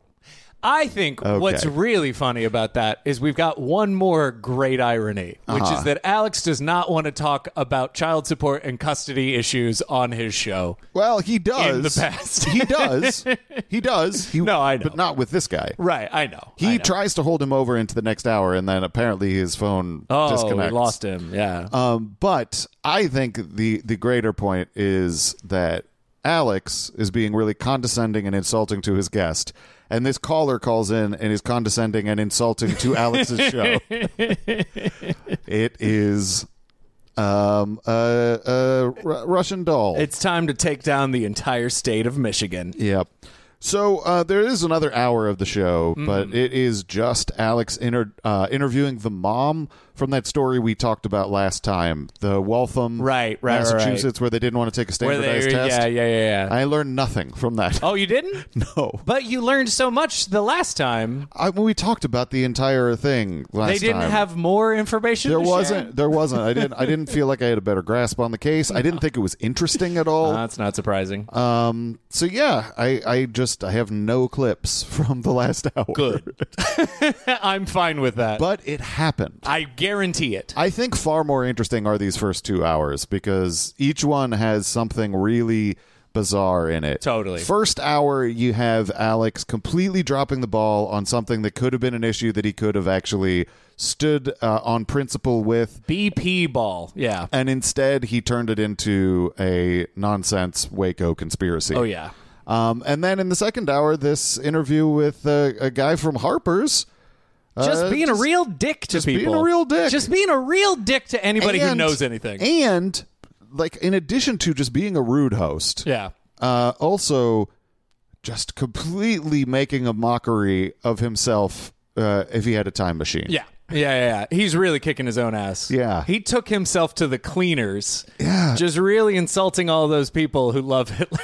I think Okay. what's really funny about that is we've got one more great irony, which Uh-huh. is that Alex does not want to talk about child support and custody issues on his show. Well, he does. In the past. he does. He does. He, No, I know. But not with this guy. Right, I know. He I know. tries to hold him over into the next hour, and then apparently his phone Oh, disconnects. we lost him, yeah. Um, but I think the the greater point is that Alex is being really condescending and insulting to his guest. And this caller calls in and is condescending and insulting to Alex's show. It is um, a, a R- Russian doll. It's time to take down the entire state of Michigan. Yep. So uh, there is another hour of the show, mm. but it is just Alex inter- uh, interviewing the mom from that story we talked about last time, the Waltham, right, right, Massachusetts, right. where they didn't want to take a standardized they, test. Yeah, yeah, yeah, yeah. I learned nothing from that. Oh, you didn't? No. But you learned so much the last time. I, when we talked about the entire thing last time. They didn't time, have more information There to wasn't. share? There wasn't. I didn't. I didn't feel like I had a better grasp on the case. I didn't think it was interesting at all. Uh, that's not surprising. Um. So yeah, I, I just I have no clips from the last hour. Good. I'm fine with that. But it happened. I guarantee it. I think far more interesting are these first two hours because each one has something really bizarre in it. Totally. First hour, you have Alex completely dropping the ball on something that could have been an issue that he could have actually stood uh, on principle with. B P ball, yeah. And instead, he turned it into a nonsense Waco conspiracy. Oh, yeah. Um, and then in the second hour, this interview with uh, a guy from Harper's. Just uh, being just, a real dick to just people. being a real dick. Just being a real dick to anybody and, who knows anything. And, like, in addition to just being a rude host, yeah, uh, also just completely making a mockery of himself uh, if he had a time machine. Yeah. Yeah, yeah, yeah. He's really kicking his own ass. Yeah. He took himself to the cleaners. Yeah. Just really insulting all those people who love Hitler.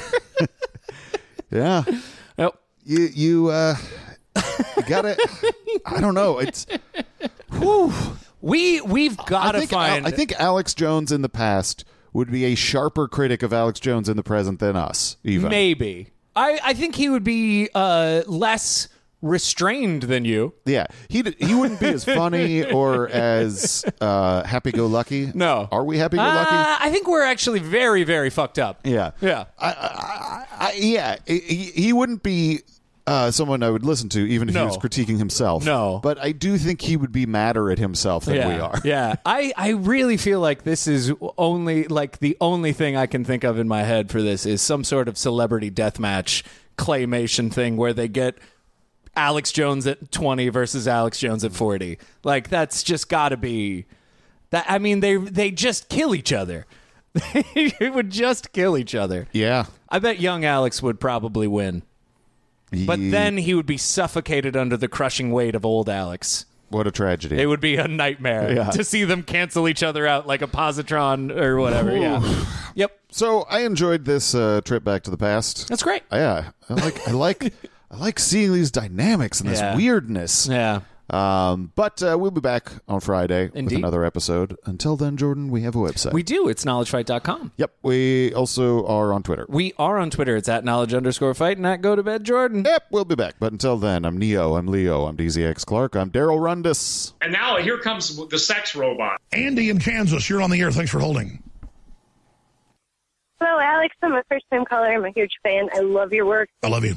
Yeah. Yep. You, you, uh... You gotta, I don't know. It's whew. we we've got to find. I think Alex Jones in the past would be a sharper critic of Alex Jones in the present than us. Even maybe I I think he would be uh, less restrained than you. Yeah, he he wouldn't be as funny or as uh, happy-go-lucky. No, are we happy-go-lucky? Uh, I think we're actually very very fucked up. Yeah, yeah, I, I, I, yeah. He, he wouldn't be. Uh, someone I would listen to, even if no. he was critiquing himself. No. But I do think he would be madder at himself than yeah. we are. Yeah. I, I really feel like this is only, like, the only thing I can think of in my head for this is some sort of celebrity deathmatch claymation thing where they get Alex Jones at twenty versus Alex Jones at forty. Like, that's just got to be... that. I mean, they they just kill each other. They would just kill each other. Yeah. I bet young Alex would probably win. But then he would be suffocated under the crushing weight of old Alex. What a tragedy. It would be a nightmare yeah. to see them cancel each other out like a positron or whatever. Ooh. Yeah. Yep. So I enjoyed this uh, trip back to the past. That's great. Yeah. I like I like I like seeing these dynamics and this Yeah. weirdness. Yeah. Um, but uh, we'll be back on Friday Indeed. with another episode. Until then, Jordan, we have a website. We do. It's knowledge fight dot com. Yep. We also are on Twitter. We are on Twitter. It's at knowledge underscore fight and at go to bed Jordan. Yep. We'll be back. But until then, I'm Neo. I'm Leo. I'm D Z X Clark. I'm Daryl Rundis. And now here comes the sex robot. Andy in Kansas, you're on the air. Thanks for holding. Hello, Alex. I'm a first-time caller. I'm a huge fan. I love your work. I love you.